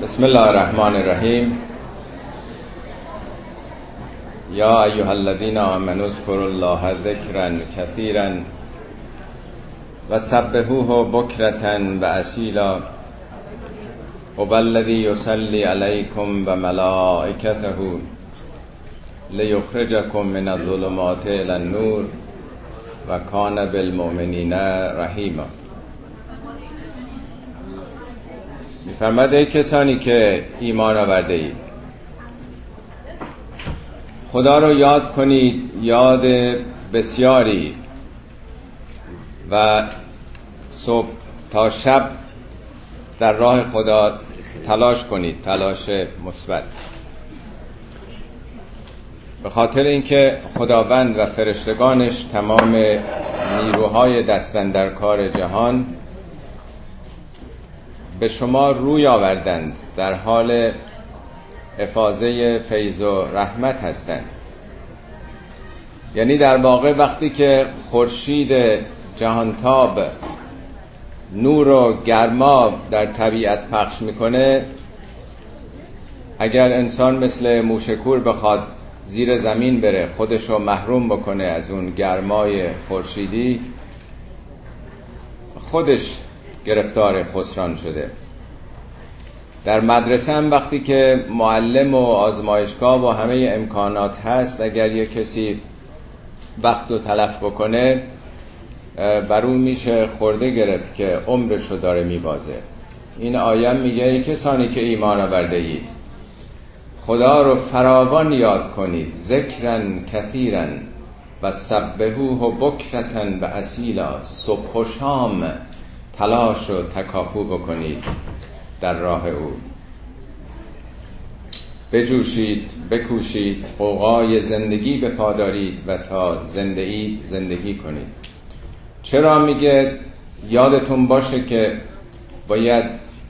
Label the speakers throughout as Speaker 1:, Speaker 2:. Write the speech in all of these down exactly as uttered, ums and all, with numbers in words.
Speaker 1: بسم الله الرحمن الرحیم. یا ایها الذین آمنوا اذکروا الله ذکرا کثیرا و سبحوه بکرة و اصیلا هو الذی یصلی علیکم و ملائکته لیخرجکم من الظلمات الی النور و کان بالمؤمنین رحیما. می‌فرماید ای کسانی که ایمان آورده اید، خدا رو یاد کنید، یاد بسیاری، و صبح تا شب در راه خدا تلاش کنید، تلاش مثبت، به خاطر اینکه خداوند و فرشتگانش تمام نیروهای دستن در کار جهان به شما روی آوردند، در حال افاضه فیض و رحمت هستند. یعنی در واقع وقتی که خورشید جهانتاب نور و گرما در طبیعت پخش میکنه، اگر انسان مثل موشکور بخواد زیر زمین بره، خودش رو محروم بکنه از اون گرمای خورشیدی، خودش گرفتار خسران شده. در مدرسه هم وقتی که معلم و آزمایشگاه و همه امکانات هست، اگر یک کسی وقت رو تلف بکنه، بر اون میشه خورده گرفت که عمرش رو داره میبازه. این آیه میگه ای کسانی که ایمان آورده اید، خدا رو فراوان یاد کنید، ذکرن کثیرا و سبحوه بکرة و اصیلا، صبح و شام تلاش و تکاپو بکنید در راه او، بجوشید، بکوشید، غوغای زندگی بپادارید و تا زنده اید زندگی کنید. چرا میگه یادتون باشه که باید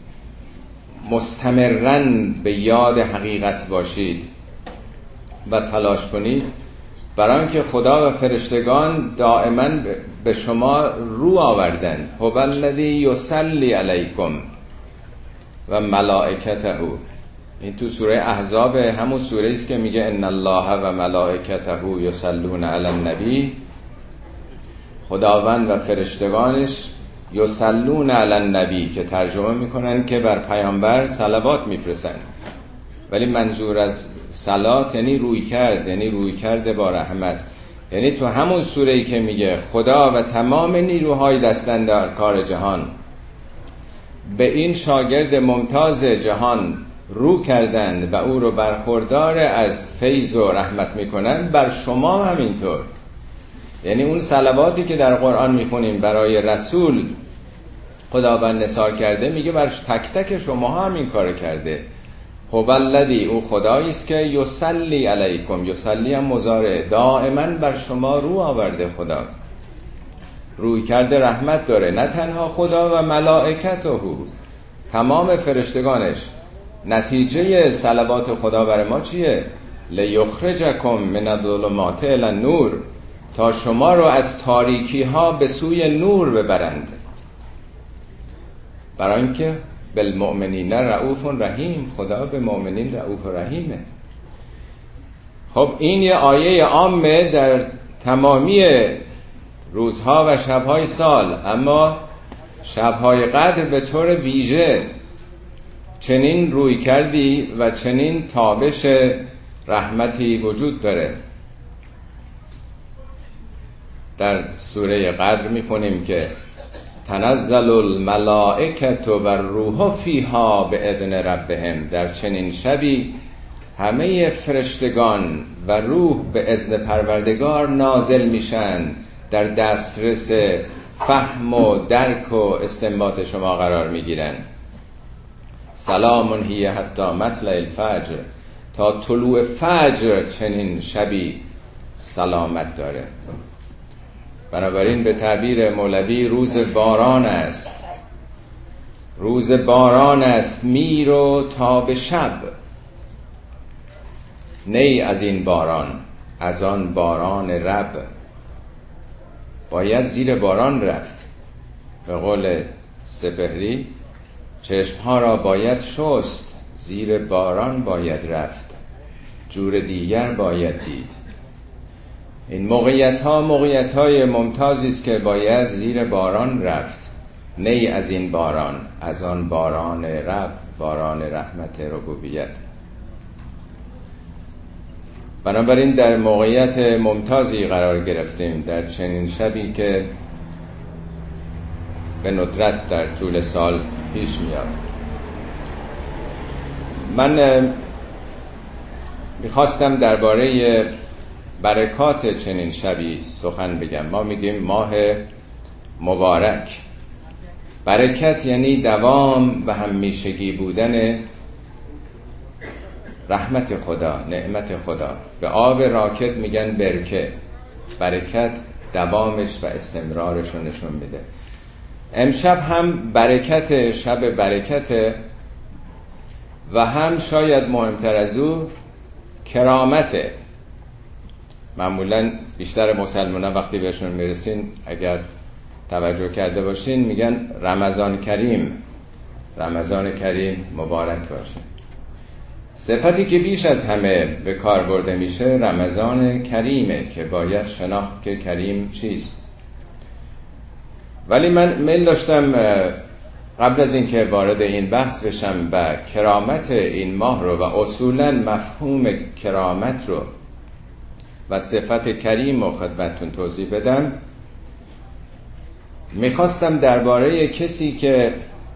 Speaker 1: مستمرن به یاد حقیقت باشید و تلاش کنید؟ برای اینکه خدا و فرشتگان دائما به شما رو آوردن. هو الذی یصلی علیکم و ملائکته. این تو سوره احزاب، همون سوره است که میگه ان الله و ملائکته یصلون علی النبی. خداوند و فرشتگانش یصلون علی النبی که ترجمه میکنن که بر پیامبر صلوات میفرستن، ولی منظور از صلات یعنی روی کرد، یعنی روی کرده با رحمت. یعنی تو همون سوره‌ای که میگه خدا و تمام نیروهای دستن در کار جهان به این شاگرد ممتاز جهان رو کردند و او رو برخوردار از فیض و رحمت میکنن، بر شما همینطور. یعنی اون صلواتی که در قرآن میخونیم برای رسول خداوند نثار کرده، میگه بر تک تک شما هم این کار کرده. هو الذی، او خدایی است که یصلی علیکم، یصلی هم مضارع، دائما بر شما رو آورده. خدا روی کرده رحمت داره، نه تنها خدا و ملائکته، تمام فرشتگانش. نتیجه صلوات خدا بر ما چیه؟ لیخرجکم من الظلمات الی النور، تا شما رو از تاریکی ها به سوی نور ببرند. برای اینکه بالمؤمنین رؤوف رحیم، خدا به مؤمنین رؤوف رحیمه. خب این یه آیه عامه در تمامی روزها و شبهای سال، اما شبهای قدر به طور ویژه چنین روی کردی و چنین تابش رحمتی وجود داره. در سوره قدر میخونیم که تنزل الملائکة و الروح فیها باذن ربهم، در چنین شبی همه فرشتگان و روح به اذن پروردگار نازل میشن، در دسترس فهم و درک و استنباط شما قرار میگیرن. سلام هی حتی مطلع الفجر، تا طلوع فجر چنین شبی سلامت داره. بنابراین به تعبیر مولوی روز باران است، روز باران است میرو تا به شب، نی از این باران از آن باران رب. باید زیر باران رفت. به قول سپهری چشمها را باید شست زیر باران باید رفت، جور دیگر باید دید. این موقعیت ها موقعیت های ممتازی است که باید زیر باران رفت، نه از این باران، از آن باران رب، باران رحمت ربوبیت. بنابراین در موقعیت ممتازی قرار گرفتیم در چنین شبی که به ندرت در طول سال پیش میاد. من میخواستم درباره برکات چنین شبی سخن بگم. ما میگیم ماه مبارک. برکت یعنی دوام و همیشگی بودن رحمت خدا، نعمت خدا. به آب راکد میگن برکه. برکت دوامش و استمرارش رو نشون میده. امشب هم برکت، شب برکت، و هم شاید مهمتر از او کرامته. معمولا بیشتر مسلمان ها وقتی بهشون میرسین اگر توجه کرده باشین میگن رمضان کریم، رمضان کریم مبارک باشه. صفتی که بیش از همه به کار برده میشه رمضان کریمه که باید شناخت که کریم چیست. ولی من میل داشتم قبل از اینکه وارد این بحث بشم و کرامت این ماه رو و اصولا مفهوم کرامت رو و صفت کریم رو خدمتتون توضیح بدم، میخواستم درباره کسی که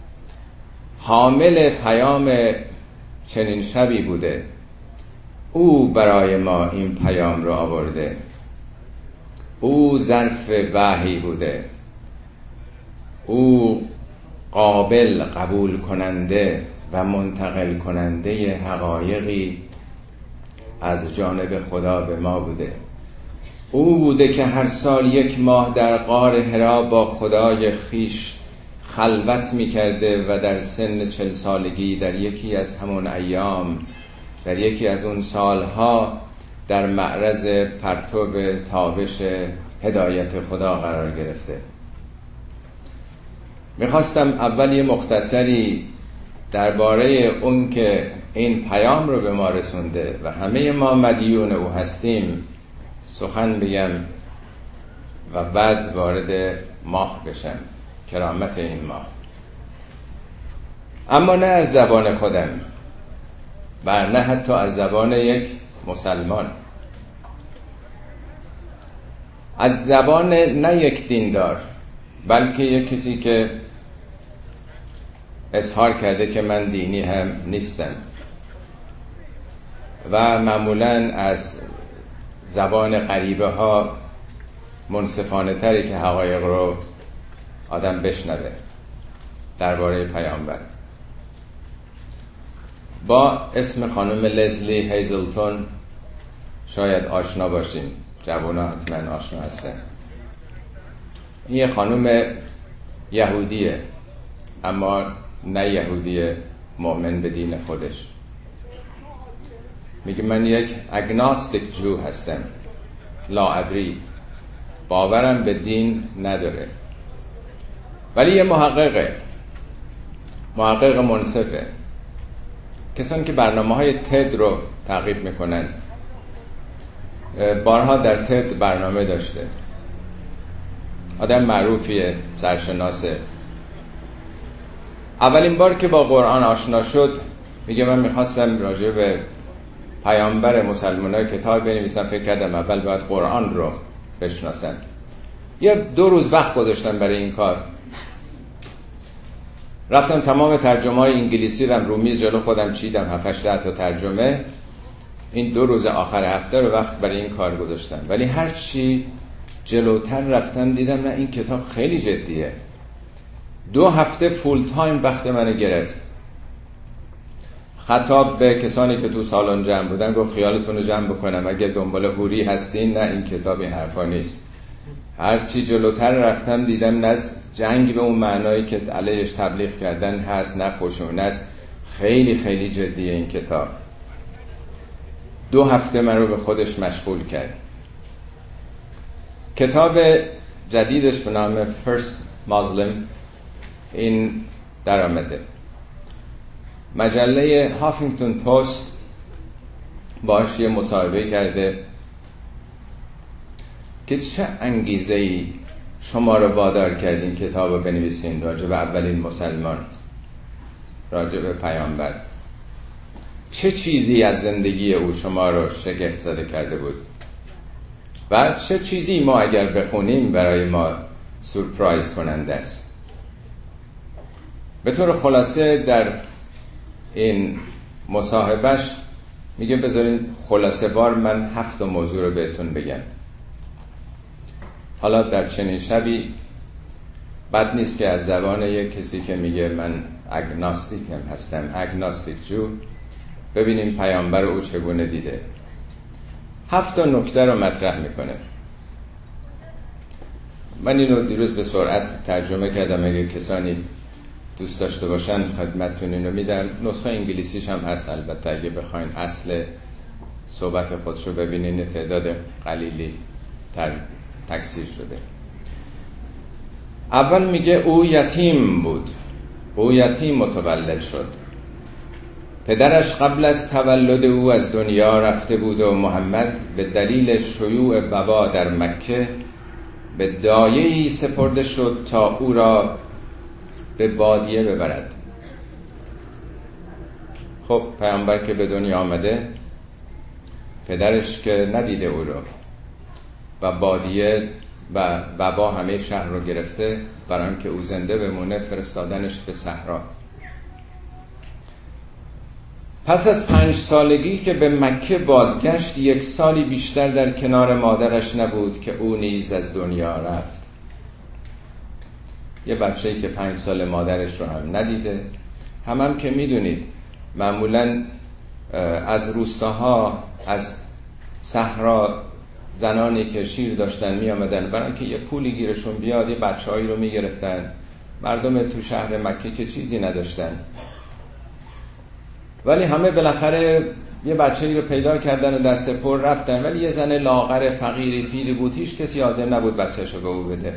Speaker 1: حامل پیام چنین شبی بوده، او برای ما این پیام رو آورده، او ظرف وحی بوده، او قابل قبول کننده و منتقل کننده حقایقی از جانب خدا به ما بوده. او بوده که هر سال یک ماه در غار حرا با خدای خیش خلوت می کرده و در سن چل سالگی در یکی از همون ایام، در یکی از اون سالها در معرض پرتو تابش هدایت خدا قرار گرفته. میخواستم اول یه مختصری درباره اون که این پیام رو به ما رسونده و همه ما مدیون او هستیم سخن بگم و بعد وارد ماه بشم، کرامت این ماه. اما نه از زبان خودم و نه حتی از زبان یک مسلمان، از زبان نه یک دیندار، بلکه یک کسی که اظهار کرده که من دینی هم نیستم و معمولاً از زبان غریبه ها منصفانه تری که حقایق رو آدم بشنوه درباره پیامبر. با اسم خانم لزلی هیزلتون شاید آشنا باشین، جوونا حتما آشنا هستن. این یه خانم یهودیه، اما نه یهودی مؤمن به دین خودش. میگه من یک اگناستیک جو هستم، لا ادری، باورم به دین نداره، ولی یه محققه، محقق منصفه. کسانی که برنامه های تد رو تعقیب میکنن، بارها در تد برنامه داشته، آدم معروفیه، سرشناسه. اولین بار که با قرآن آشنا شد میگه من میخواستم راجع به پیامبر مسلمان‌ها کتاب بنویسم، فکر کردم اول باید قرآن رو بشناسم. یه دو روز وقت گذاشتم برای این کار. رفتم تمام ترجمه های انگلیسی رو رو میز جلو خودم چیدم، هفت هشت تا ترجمه. این دو روز آخر هفته رو وقت برای این کار گذاشتم. ولی هر چی جلوتر رفتم دیدم نه، این کتاب خیلی جدیه. دو هفته فول تایم وقت منو گرفت. خطاب به کسانی که تو سالن جمع بودن گفت خیالتون رو جمع بکنم اگه دنبال حوری هستین، نه این کتاب این حرفا نیست. هر چی جلوتر رفتم دیدم نه جنگ به اون معنایی که علیهش تبلیغ کردن هست، نه خشونت. خیلی خیلی جدیه این کتاب. دو هفته من رو به خودش مشغول کرد. کتاب جدیدش به نام First Muslim این در آمده. مجله هافینگتون پست باش یه مصاحبه کرده که چه انگیزه‌ای شما رو وادار کردین کتاب رو بنویسین راجع به اولین مسلمان، راجع به پیامبر. چه چیزی از زندگی او شما رو شگفت زده کرده بود و چه چیزی ما اگر بخونیم برای ما سورپرایز کننده است. به طور خلاصه در این مصاحبهش میگه بذارین خلاصه بار من هفت موضوع رو بهتون بگم. حالا در چنین شبی بد نیست که از زبان یک کسی که میگه من اگناستیکم هستم، اگناستیک جو، ببینیم پیامبر او چگونه دیده. هفت نکته رو مطرح میکنه. من اینو دیروز به سرعت ترجمه کردم، اگه کسانی دوست داشته باشن خدمتتون اینو میدم. نسخه انگلیسیش هم هست البته، اگه بخواین اصل صحبت خودشو ببینین تعداد قلیلی تر تکثیر شده. اول میگه او یتیم بود، او یتیم متولد شد. پدرش قبل از تولد او از دنیا رفته بود و محمد به دلیل شیوع وبا در مکه به دایه‌ای سپرده شد تا او را به بادیه ببرد. خب پیامبر که به دنیا آمده، پدرش که ندیده او رو و بادیه و وبا همه شهر رو گرفته، برای اینکه او زنده بمونه فرستادنش به صحرا. پس از پنج سالگی که به مکه بازگشت، یک سالی بیشتر در کنار مادرش نبود که او نیز از دنیا رفت. یه بچه‌ای که پنج سال مادرش رو هم ندیده. هم هم که میدونید معمولاً از روستاها، از صحرا زنانی که شیر داشتن می آمدن برای اینکه یه پولی گیرشون بیاد، یه بچه‌هایی رو می گرفتن. مردم تو شهر مکه که چیزی نداشتن، ولی همه بالاخره یه بچه‌ای رو پیدا کردن و دست پر رفتن. ولی یه زن لاغر فقیری پیری بود، هیچ کسی حاضر نبود بچه‌شو به او بده.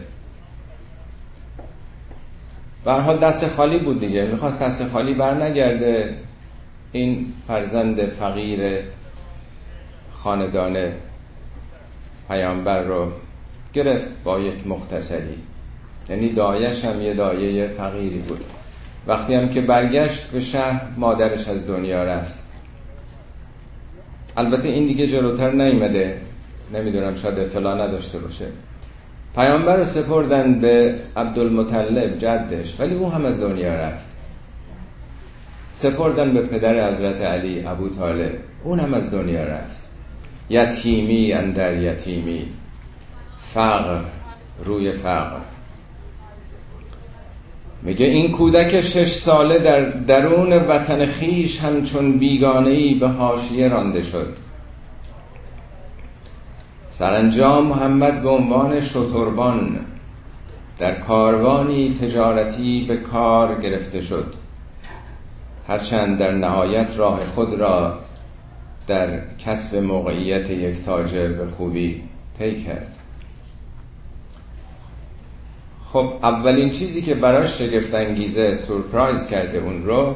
Speaker 1: به هر حال دست خالی بود دیگه، میخواست دست خالی بر نگرده. این فرزند فقیر خاندان پیامبر رو گرفت با یک مختصری، یعنی دایش هم یه دایه فقیری بود. وقتی هم که برگشت به شهر، مادرش از دنیا رفت. البته این دیگه جلوتر نیامده، نمیدونم شاید اطلاع نداشته باشه. پیامبر رو سپردن به عبدالمطلب جدش، ولی او هم از دنیا رفت. سپردن به پدر حضرت علی ابو طالب، اون هم از دنیا رفت. یتیمی اندر یتیمی، فقر روی فقر. میگه این کودک شش ساله در درون وطن خیش همچون بیگانه‌ای به حاشیه رانده شد. سرانجام محمد به عنوان شتربان در کاروانی تجارتی به کار گرفته شد، هرچند در نهایت راه خود را در کسب موقعیت یک تاجر به خوبی طی کرد. خب اولین چیزی که براش شگفت انگیزه سورپرایز کرده اون رو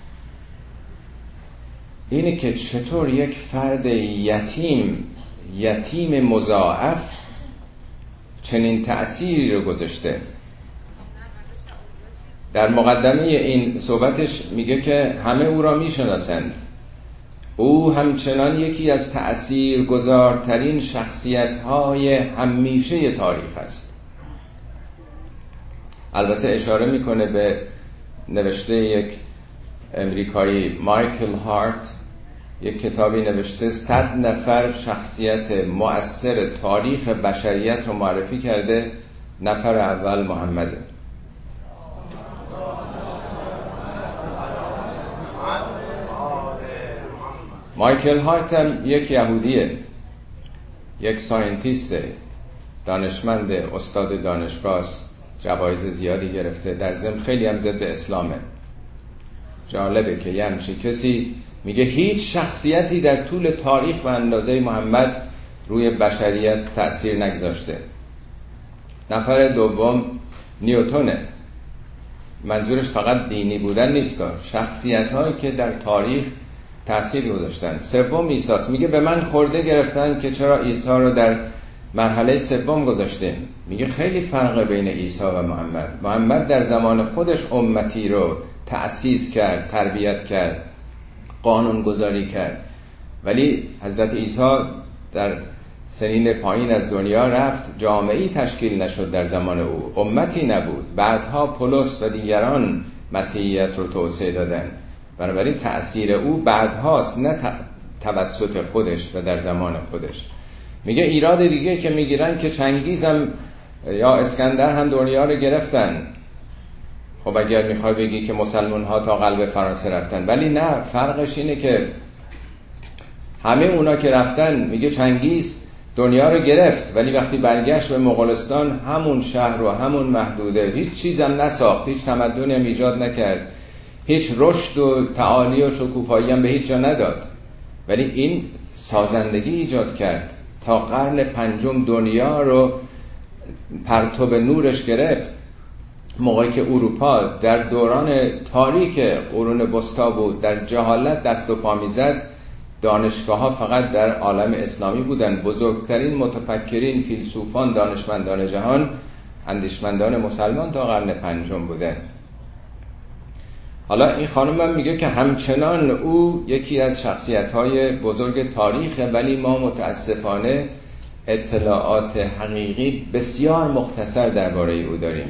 Speaker 1: اینه که چطور یک فرد یتیم یتیم مضاعف چنین تأثیری رو گذاشته. در مقدمه این صحبتش میگه که همه او را میشناسند، او همچنان یکی از تأثیرگذارترین شخصیت‌های همیشه تاریخ است. البته اشاره میکنه به نوشته یک امریکایی مایکل هارت، یک کتابی نوشته صد نفر شخصیت مؤثر تاریخ بشریت رو معرفی کرده، نفر اول محمده. مایکل هارت هم یک یهودیه، یک ساینتیسته، دانشمند، استاد دانشگاه، جوایز زیادی گرفته، در ضمن خیلی هم ضد اسلامه. جالبه که یه همچین کسی میگه هیچ شخصیتی در طول تاریخ و اندازه محمد روی بشریت تأثیر نگذاشته. نفر دوم نیوتونه. منظورش فقط دینی بودن نیست، شخصیت هایی که در تاریخ تأثیر گذاشتن. سوم عیسی است. میگه به من خورده گرفتن که چرا عیسی رو در مرحله سوم گذاشتیم. میگه خیلی فرق بین عیسی و محمد. محمد در زمان خودش امتی رو تأسیس کرد، تربیت کرد، قانون گذاری کرد، ولی حضرت عیسی در سنین پایین از دنیا رفت، جامعه‌ای تشکیل نشد در زمان او، امتی نبود. بعدها پولس و دیگران مسیحیت رو توسعه دادن، بنابراین تأثیر او بعدهاست، نه توسط خودش و در زمان خودش. میگه ایراد دیگه که میگیرن که چنگیز هم یا اسکندر هم دنیا رو گرفتن. خب اگر میخوای بگی که مسلمان ها تا قلب فرانسه رفتن، ولی نه، فرقش اینه که همه اونا که رفتن، میگه چنگیز دنیا رو گرفت ولی وقتی برگشت به مغولستان همون شهر و همون محدوده، هیچ چیزم نساخت، هیچ تمدنی هم ایجاد نکرد، هیچ رشد و تعالی و شکوفایی هم به هیچ جا نداد، ولی این سازندگی ایجاد کرد. تا قرن پنجم دنیا رو پرتو نورش گرفت، موقعی که اروپا در دوران تاریک قرون وسطا بود، در جهالت دست و پا میزد، دانشگاه ها فقط در عالم اسلامی بودن. بزرگترین متفکرین، فیلسوفان، دانشمندان جهان، اندیشمندان مسلمان تا قرن پنجم بودن. حالا این خانم هم میگه که همچنان او یکی از شخصیت‌های بزرگ تاریخه، ولی ما متاسفانه اطلاعات حقیقی بسیار مختصر درباره او داریم.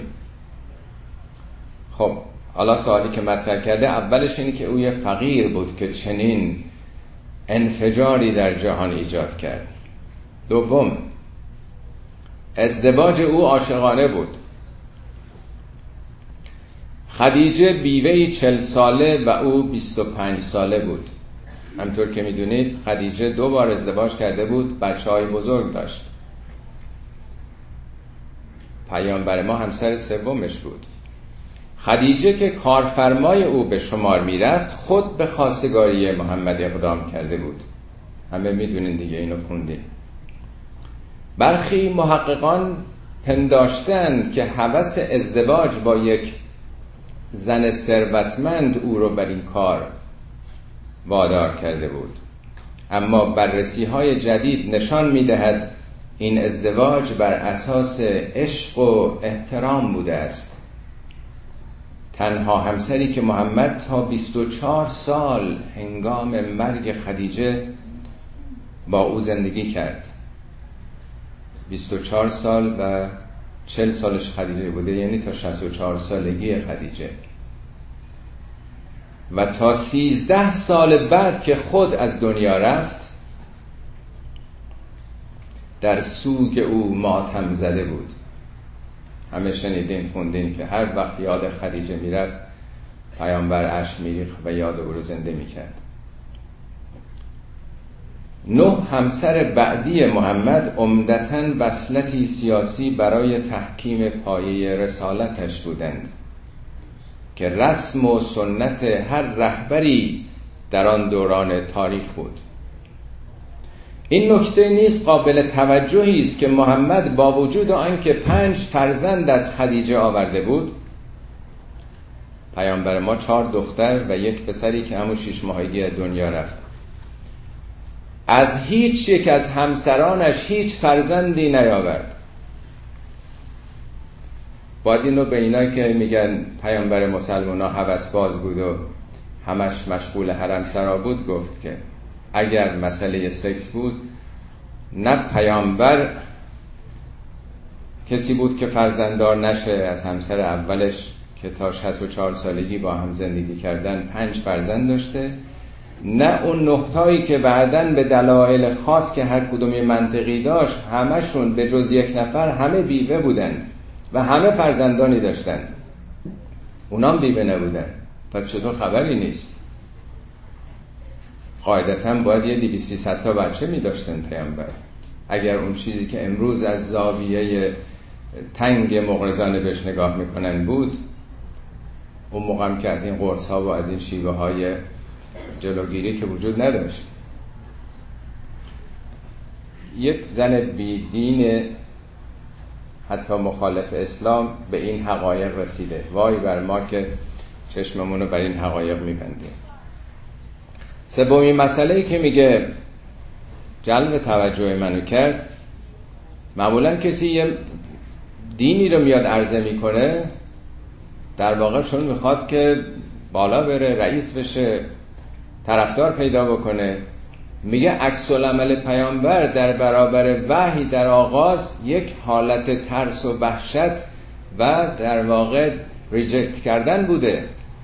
Speaker 1: خب حالا سوالی که مطرح کرده اولش اینه که او یه فقیر بود که چنین انفجاری در جهان ایجاد کرد. دوم، ازدواج او عاشقانه بود. خدیجه بیوهی چل ساله و او بیست و پنج ساله بود. همطور که میدونید خدیجه دو بار ازدواج کرده بود، بچه های بزرگ داشت. پیامبر ما همسر سومش بود. خدیجه که کارفرمای او به شمار میرفت، خود به خواستگاری محمد اقدام کرده بود. همه میدونین دیگه، اینو خوندیم. برخی محققان پنداشتند که هوس ازدواج با یک زن ثروتمند او رو بر این کار وادار کرده بود، اما بررسی های جدید نشان میدهد این ازدواج بر اساس عشق و احترام بوده است. تنها همسری که محمد تا بیست و چهار سال هنگام مرگ خدیجه با او زندگی کرد. بیست و چهار سال و چهل سالش خدیجه بوده، یعنی تا شصت و چهار سالگی خدیجه. و تا سیزده سال بعد که خود از دنیا رفت، در سوگ او ماتم زده بود. همه شنیدین، خوندین که هر وقت یاد خدیجه میرفت، پیامبر اشک میریخت و یاد او رو زنده میکرد. نه همسر بعدی محمد عمدتاً وصلتی سیاسی برای تحکیم پایه رسالتش بودند که رسم و سنت هر رهبری در آن دوران تاریخ بود. این نکته نیز قابل توجهی است که محمد با وجود آنکه پنج فرزند از خدیجه آورده بود، پیامبر ما چهار دختر و یک پسری که همون شش ماهگی از دنیا رفت، از هیچ یک از همسرانش هیچ فرزندی نیاورد. باید اینو به اینا که میگن پیامبر مسلمان ها هوسباز بود و همش مشغول حرم سرا بود گفت که اگر مسئله سکس بود، نه پیامبر کسی بود که فرزنددار نشه از همسر اولش که تا شصت و چهار سالگی با هم زندگی کردن پنج فرزند داشته، نه اون نقطه‌ای که بعداً به دلایل خاص که هر کدوم منطقی داشت همشون به جز یک نفر همه بیوه بودن و همه فرزندانی داشتن، اونام بیوه نبودن. پس چطور خبری نیست؟ قاعدتاً باید یه دویست سیصد تا بچه می داشتن پیامبر، اگر اون چیزی که امروز از زاویه تنگ مغرضانه بهش نگاه میکنن بود. اون موقع هم که از این قرص ها و از این شیوه های جلوگیری که وجود نداشت. یک زن بیدین حتی مخالف اسلام به این حقایق رسیده. وای بر ما که چشممونو بر این حقایق میبندیم. سومین مسئله‌ای که میگه جلب توجه منو کرد، معمولا کسی یه دینی رو میاد عرضه میکنه، در واقع چون میخواد که بالا بره، رئیس بشه، طرفدار پیدا بکنه، میگه عکس العمل پیامبر در برابر وحی در آغاز یک حالت ترس و وحشت و در واقع ریجکت کردن بوده.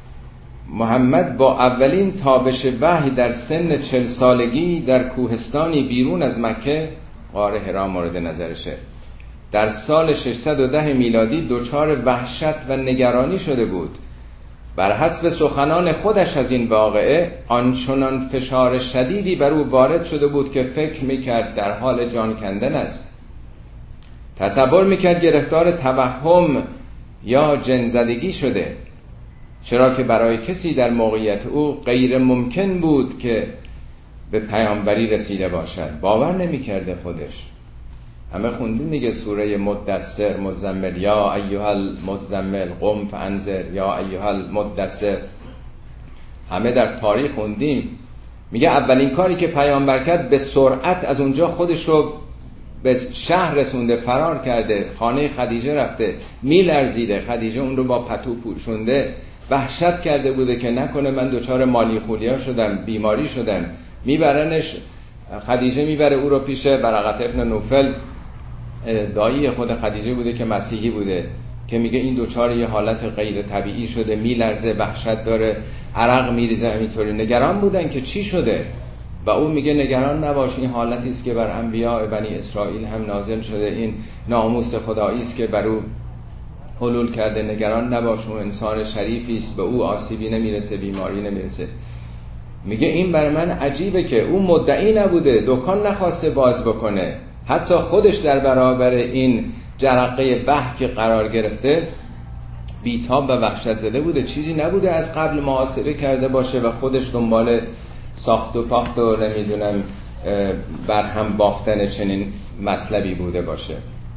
Speaker 1: محمد با اولین تابش وحی در سن چل سالگی در کوهستانی بیرون از مکه، غار حرا مورد نظرشه، در سال ششصد و ده میلادی دچار وحشت و نگرانی شده بود. بر حسب سخنان خودش از این واقعه آنچنان فشار شدیدی بر او وارد شده بود که فکر میکرد در حال جان کندن است. تصور میکرد گرفتار توهم یا جن‌زدگی شده، چرا که برای کسی در موقعیت او غیر ممکن بود که به پیامبری رسیده باشد. باور نمیکرده خودش. همه خوندیم دیگه سوره مدثر، مزمل، یا ایها المزمل قم فانذر، یا ایها المدثر، همه در تاریخ خوندیم. میگه اولین کاری که پیامبر کرد به سرعت از اونجا خودش رو به شهر رسونده، فرار کرده، خانه خدیجه رفته، میلرزیده، خدیجه اون رو با پتو پوشونده، وحشت کرده بوده که نکنه من دچار مالی خولیا شدم، بیماری شدم. میبرنش، خدیجه میبره او رو پیش برقت ابن نوفل، دایی خود خدیجه بوده که مسیحی بوده، که میگه این دوچار یه حالت غیر طبیعی شده، میلرزه، وحشت داره، عرق میریزه. همینطوری نگران بودن که چی شده، و او میگه نگران نباش، این حالتی است که بر انبیاء بنی اسرائیل هم نازل شده، این ناموس خدایی است که بر او حلول کرده، نگران نباش، اون انسان شریفی است، به او آسیبی نمیرسه، بیماری نمیرسه. میگه این بر من عجیبه که او مدعی نبوده، دکان نخواسته باز بکنه، حتی خودش در برابر این جرقه وحی قرار گرفته بیتاب و وحشت زده بوده، چیزی نبوده از قبل محاسبه کرده باشه و خودش دنبال ساخت و پاخت و نمیدونم برهم باختن چنین مطلبی بوده باشه.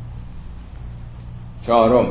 Speaker 1: چهارم،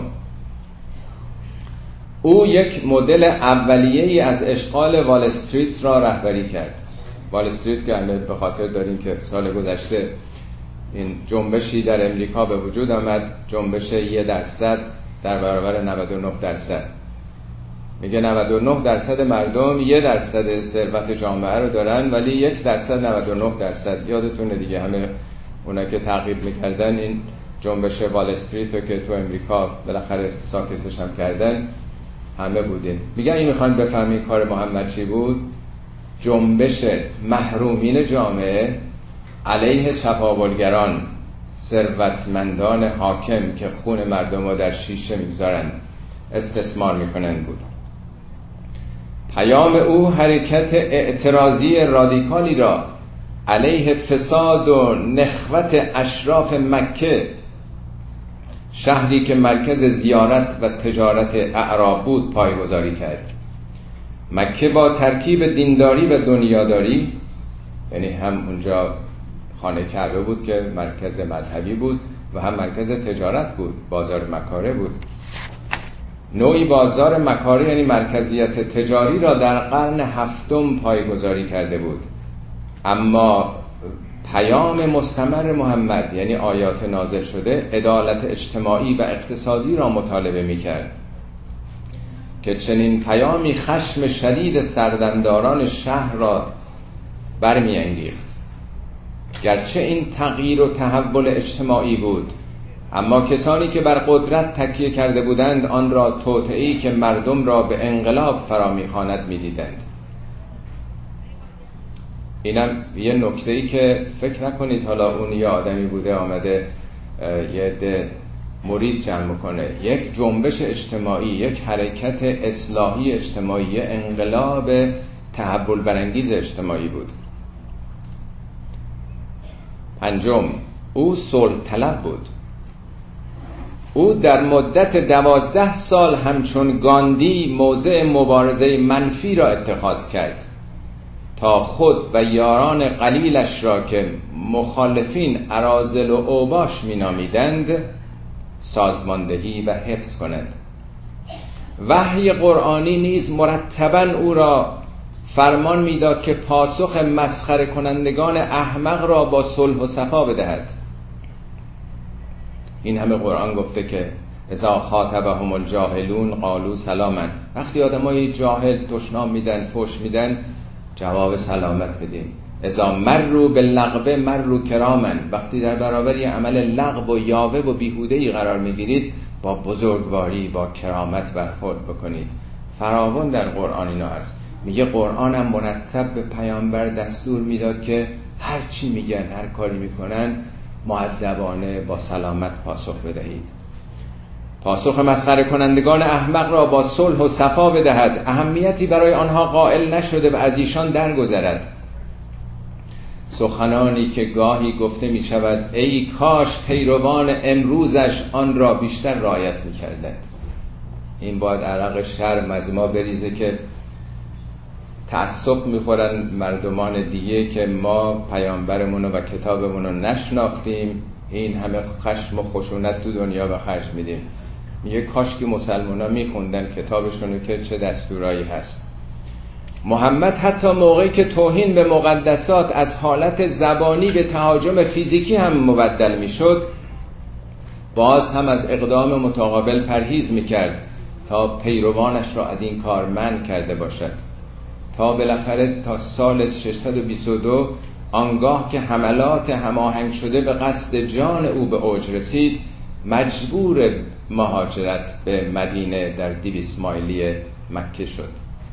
Speaker 1: او یک مدل اولیه‌ای از اشغال وال استریت را رهبری کرد. وال استریت که همه به خاطر داریم که سال گذشته این جنبشی در امریکا به وجود آمد، جنبش یک درصد در برابر نود و نه درصد. میگه نود و نه درصد مردم یک درصد ثروت جامعه رو دارن، ولی یک درصد نود و نه درصد. یادتونه دیگه همه اونا که تعقیب میکردن این جنبش وال استریت رو که تو امریکا بالاخره ساکتش هم کردن، همه بودیم. میگه این میخوان بفهمین کار محمد چی بود؟ جنبش محرومین جامعه علیه چپاولگران، ثروتمندان حاکم که خون مردم رو در شیشه میگذارند، استثمار میکنند بود. پیام او حرکت اعتراضی رادیکالی را علیه فساد و نخوت اشراف مکه، شهری که مرکز زیارت و تجارت اعراب بود، پایه‌گذاری کرد. مکه با ترکیب دینداری و دنیاداری، یعنی هم اونجا خانه کعبه بود که مرکز مذهبی بود و هم مرکز تجارت بود، بازار مکاره بود. نوعی بازار مکاره یعنی مرکزیت تجاری را در قرن هفتم پایه‌گذاری کرده بود. اما پیام مستمر محمد یعنی آیات نازل شده عدالت اجتماعی و اقتصادی را مطالبه می‌کرد که چنین پیامی خشم شدید سردمداران شهر را برمی‌انگیخت. گرچه این تغییر و تحول اجتماعی بود، اما کسانی که بر قدرت تکیه کرده بودند آن را توطئه‌ای که مردم را به انقلاب فرا می‌خواند می‌دیدند. اینم یه نکته‌ای که فکر نکنید حالا اون یه آدمی بوده آمده یه عده مرید جمع کنه. یک جنبش اجتماعی، یک حرکت اصلاحی اجتماعی، یک انقلاب تحول برانگیز اجتماعی بود. پنجم، او صلح طلب بود. او در مدت دوازده سال همچون گاندی موضع مبارزه منفی را اتخاذ کرد تا خود و یاران قلیلش را که مخالفین اراذل و اوباش می نامیدند سازماندهی و حفظ کند. وحی قرآنی نیز مرتباً او را فرمان میداد که پاسخ مسخره کنندگان احمق را با صلح و صفا بدهد. این همه قرآن گفته که اذا خاطبهم الجاهلون قالوا سلاما، وقتی آدمای جاهل دشنام میدن، فحش میدن، جواب سلامت بدین. اذا مروا باللغو مروا کراما، وقتی در برابر یه عمل لغو و یاوه و بیهوده‌ای قرار میگیرید با بزرگواری، با کرامت برخورد بکنید. فراوان در قرآن اینا هست. میگه قرآن هم مرتب به پیامبر دستور میداد که هر چی میگن، هر کاری میکنن، مؤدبانه با سلامت پاسخ بدهید. پاسخ مسخره کنندگان احمق را با صلح و صفا بدهد، اهمیتی برای آنها قائل نشده و از ایشان درگذرد. سخنانی که گاهی گفته می شود ای کاش پیروان امروزش آن را بیشتر رعایت می کردند. این باید عرق شرم از ما بریزه که تعصب می خورن مردمان دیگه که ما پیامبرمون و کتابمون رو نشناختیم، این همه خشم و خشونت تو دنیا به خرج میدیم. میگه کاش که مسلمان ها می خوندن کتابشون که چه دستورایی هست. محمد حتی موقعی که توهین به مقدسات از حالت زبانی به تهاجم فیزیکی هم مبدل می شد، باز هم از اقدام متقابل پرهیز می کرد تا پیروانش را از این کار منع کرده باشد، تا بالاخره تا سال ششصد و بیست و دو آنگاه که حملات هماهنگ شده به قصد جان او به اوج رسید، مجبور مهاجرت به مدینه در دویست مایلی مکه شد.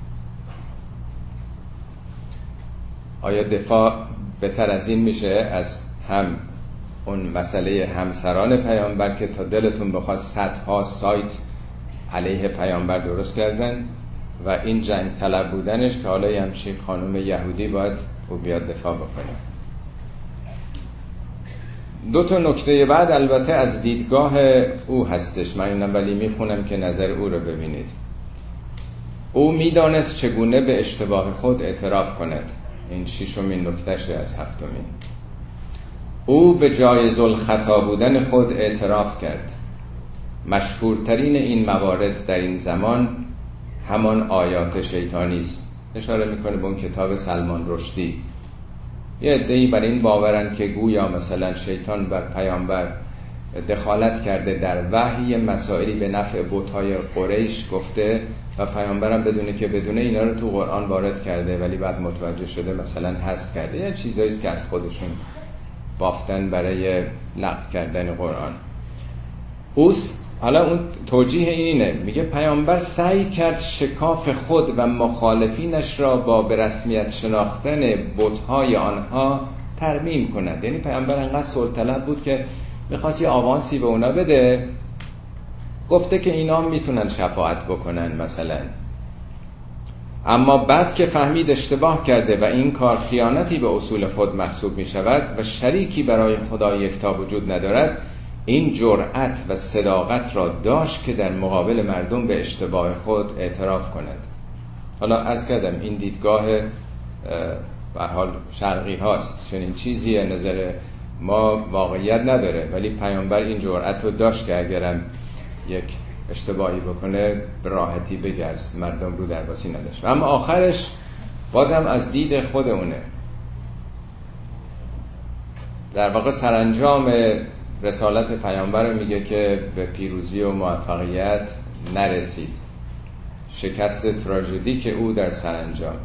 Speaker 1: آیا دفاع بهتر از این میشه از هم اون مسئله همسران پیامبر که تا دلتون بخواد صدها سایت علیه پیامبر درست کردن و این جنگ طلب بودنش که حالا همچین خانم یهودی باید او بیاد دفاع بکنه. دو تا نکته بعد البته از دیدگاه او هستش، من اینم ولی میخونم که نظر او رو ببینید. او میدانست چگونه به اشتباه خود اعتراف کند. این ششمین نکته‌ش از هفتمین. او به جایز الخطا بودن خود اعتراف کرد. مشهورترین این موارد در این زمان همان آیات شیطانی است. اشاره میکنه به اون کتاب سلمان رشدی. یه عده‌ای بر این باورن که گویا مثلا شیطان بر پیامبر دخالت کرده در وحی مسائلی به نفع بت‌های قریش گفته و پیامبرم بدونه که بدونه اینا رو تو قرآن وارد کرده، ولی بعد متوجه شده مثلا حذف کرده. یه چیزاییست که از خودشون بافتن برای لغو کردن قرآن. اوست حالا اون توجیه اینه، میگه پیامبر سعی کرد شکاف خود و مخالفینش را با به رسمیت شناختن بت‌های آنها ترمیم کند. یعنی پیامبر انقدر صلح طلب بود که میخواست یه آوانسی به اونا بده، گفته که اینا میتونن شفاعت بکنن مثلا، اما بعد که فهمید اشتباه کرده و این کار خیانتی به اصول خود محسوب میشود و شریکی برای خدا یکتا وجود ندارد، این جرأت و صداقت را داشت که در مقابل مردم به اشتباه خود اعتراف کند. حالا از کردم این دیدگاه به حال شرقی هاست، چنین چیزی نظر ما واقعیت نداره، ولی پیامبر این جرأت رو داشت که اگرم یک اشتباهی بکنه به راحتی بگه، از مردم رو درباسی نداشت. اما آخرش بازم از دید خود اونه. در واقع سرانجام رسالت پیامبر میگه که به پیروزی و موفقیت نرسید، شکست تراژدی که او در سرانجام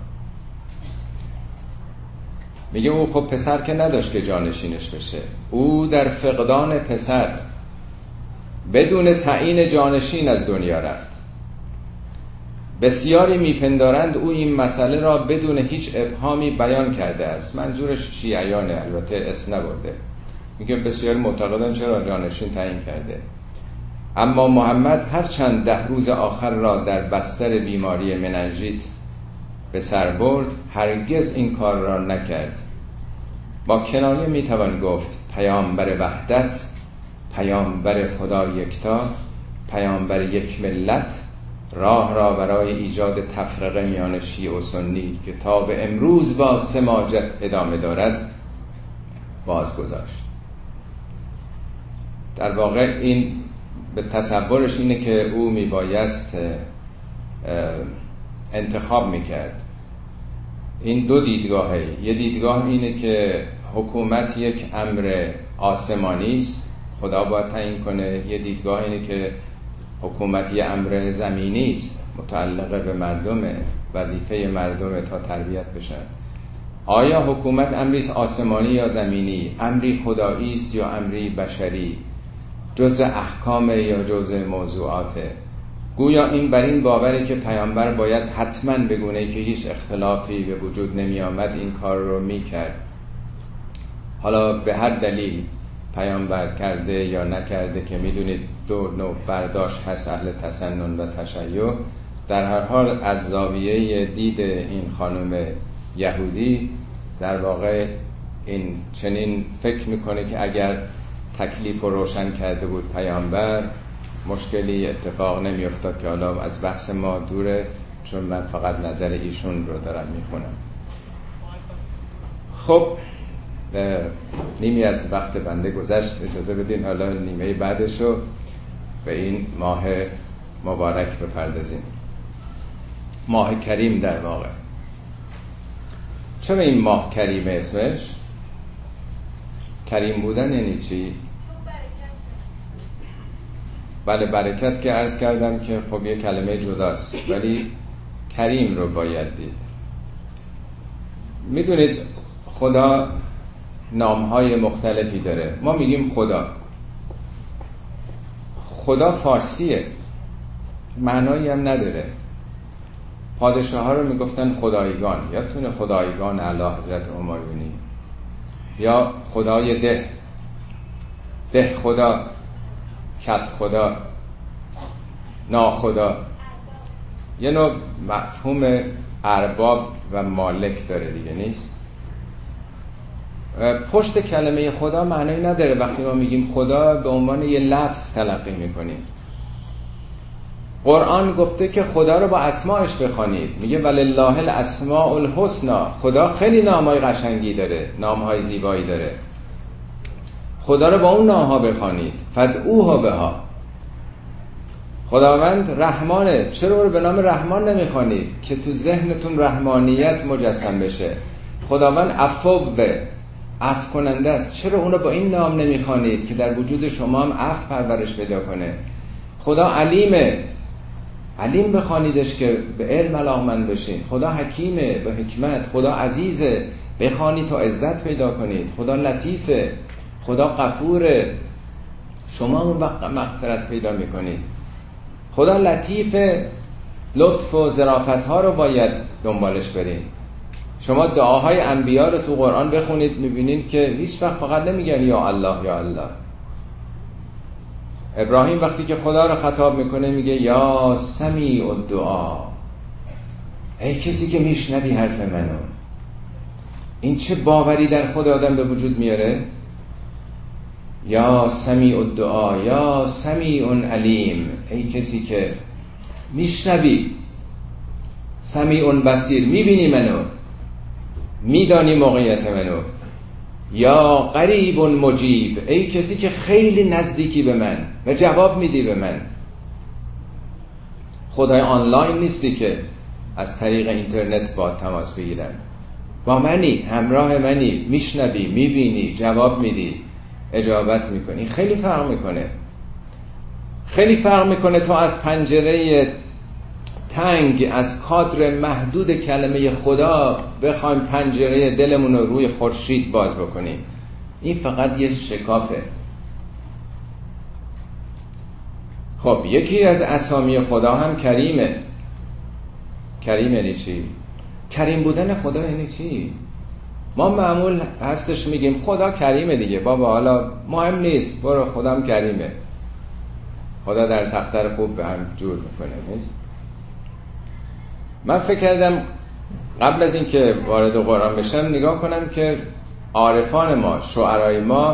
Speaker 1: میگه او خب پسر که نداشت که جانشینش بشه، او در فقدان پسر بدون تعیین جانشین از دنیا رفت. بسیاری میپندارند او این مسئله را بدون هیچ ابهامی بیان کرده است. منظورش شیعیانه، البته اسم نبرده. میگه بسیاری معتقدند چرا جانشین تعیین کرده. اما محمد هرچند ده روز آخر را در بستر بیماری مننژیت به سر برد، هرگز این کار را نکرد. با کنایه میتوان گفت پیامبر وحدت، پیامبر خدا یکتا، پیامبر یک ملت راه را برای ایجاد تفرقه میان شیعه و سنی که تا به امروز با سماجت ادامه دارد باز گذاشت. در واقع این به تصورش اینه که او میبایست انتخاب میکرد. این دو دیدگاهه. یه دیدگاه اینه که حکومت یک امر آسمانی است، خدا باید تعیین کنه. یه دیدگاه اینه که حکومت یه امر زمینی است، متعلقه به مردمه، وظیفه مردمه تا تربیت بشن. آیا حکومت امری آسمانی یا زمینی، امری خدایی است یا امری بشری، جزء احکام یا جزء موضوعاته؟ گویا این بر این باوره که پیامبر باید حتما به گونه‌ای که هیچ اختلافی به وجود نمی آمد این کار رو می کرد. حالا به هر دلیل پیامبر کرده یا نکرده که میدونید دو نوع برداشت هست اهل تسنن و تشیع. در هر حال از زاویه دید این خانم یهودی در واقع این چنین فکر میکنه که اگر تکلیف رو روشن کرده بود پیامبر مشکلی اتفاق نمیافتاد، که حالا از بحث ما دوره چون من فقط نظر ایشون رو دارم میخونم. خب نیمی از وقت بنده گذشت، اجازه بدین حالا نیمه بعدش رو به این ماه مبارک بپردازیم. ماه کریم در واقع. چرا این ماه کریم اسمش؟ کریم بودن یعنی چی؟ بله برکت که عرض کردم که خب یه کلمه جداست، ولی کریم رو باید دید. میدونید خدا نامهای مختلفی داره. ما میگیم خدا. خدا فارسیه، معنایی هم نداره. پادشاه ها رو میگفتن خدایگان، یادتونه خدایگان اعلی حضرت همایونی، یا خدای ده، ده خدا، کت خدا، ناخدا. یه نوع مفهوم ارباب و مالک داره دیگه، نیست؟ پشت کلمه خدا معنی نداره. وقتی ما میگیم خدا به عنوان یه لفظ تلقی میکنیم. قرآن گفته که خدا رو با اسماش بخوانید، میگه ولله الاسماء الحسنی. خدا خیلی نامهای قشنگی داره، نامهای زیبایی داره. خدا رو با اون نامها بخوانید، فدعوه بها. خداوند رحمانه، چرا رو به نام رحمان نمیخوانید که تو ذهنتون رحمانیت مجسم بشه؟ خداوند عفوه، عفو کننده است، چرا اونو با این نام نمیخوانید که در وجود شما هم عفو پرورش پیدا کنه؟ خدا علیمه، علیم بخوانیدش که به علم علاقمند بشین. خدا حکیمه، به حکمت. خدا عزیزه، بخوانید تا عزت پیدا کنید. خدا لطیفه، خدا غفوره، شما اون وقت مغفرت پیدا میکنید. خدا لطیفه، لطف و ظرافت ها رو باید دنبالش بریم. شما دعاهای انبیا رو تو قرآن بخونید میبینید که هیچ وقت فقط نمیگن یا الله یا الله. ابراهیم وقتی که خدا رو خطاب میکنه میگه یا سمیع الدعا، ای کسی که میشنوی حرف منو. این چه باوری در خود آدم به وجود میاره؟ یا سمیع الدعا، یا سمیع علیم، ای کسی که میشنوی، سمیع بصیر، میبینی منو، میدانی موقعیت منو. یا قریب مجیب، ای کسی که خیلی نزدیکی به من و جواب میدی به من. خدای آنلاین نیستی که از طریق اینترنت با تماس بگیرن، با منی، همراه منی، میشنوی، میبینی، جواب میدی، اجابت میکنی. خیلی فرق میکنه، خیلی فرق میکنه تو از پنجره تنگ، از کادر محدود کلمه خدا بخوایم پنجره دلمون رو روی خورشید باز بکنیم. این فقط یه شکافه. خب یکی از اسامی خدا هم کریمه. کریم یعنی چی؟ کریم بودن خدا یعنی چی؟ ما معمول هستش میگیم خدا کریمه دیگه بابا، حالا مهم نیست، برو خدا هم کریمه. خدا در تختر خوب به هم جور میکنه، نیست؟ من فکر کردم قبل از این که وارد قرآن بشم نگاه کنم که عارفان ما، شعرای ما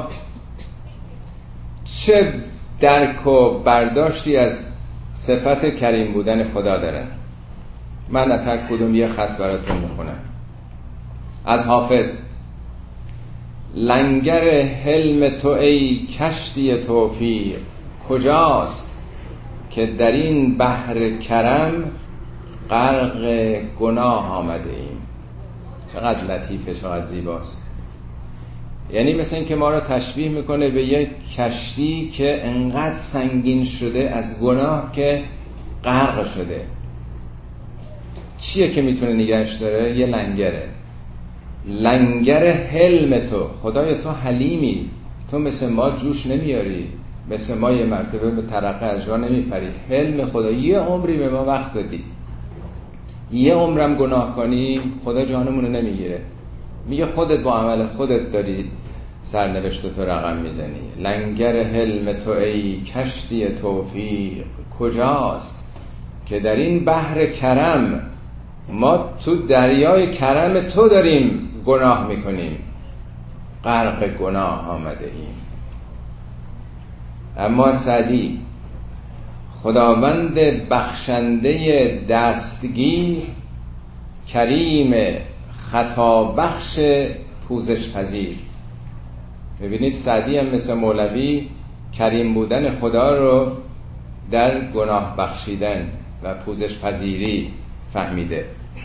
Speaker 1: چه درک و برداشتی از صفت کریم بودن خدا دارن. من از هر کدوم یه خط براتون میخونم. از حافظ: لنگر حلم تو ای کشتی توفیق، کجاست که در این بحر کرم غرق گناه آمده ایم. چقدر لطیفه، چقدر زیباست. یعنی مثل این که ما رو تشبیه میکنه به یک کشتی که انقدر سنگین شده از گناه که غرق شده. چیه که میتونه نگهش داره؟ یه لنگره، لنگر حلم تو. خدای تو حلیمی، تو مثل ما جوش نمیاری، مثل ما یه مرتبه به ترقه از جا نمیپری. حلم خدا، یه عمری به ما وقت دادی، یه عمرم گناه کنی خدا جانمونو نمیگیره، میگه خودت با عمل خودت داری سرنوشت تو رقم میزنی. لنگر حلم تو ای کشتی توفیق کجاست که در این بحر کرم ما تو دریای کرم تو داریم گناه میکنیم، غرق گناه آمده ایم. اما سعدی خداوند بخشنده دستگیر، کریم خطا بخش پوزش پذیر. ببینید سعدی هم مثل مولوی کریم بودن خدا رو در گناه بخشیدن و پوزش پذیری فهمیده.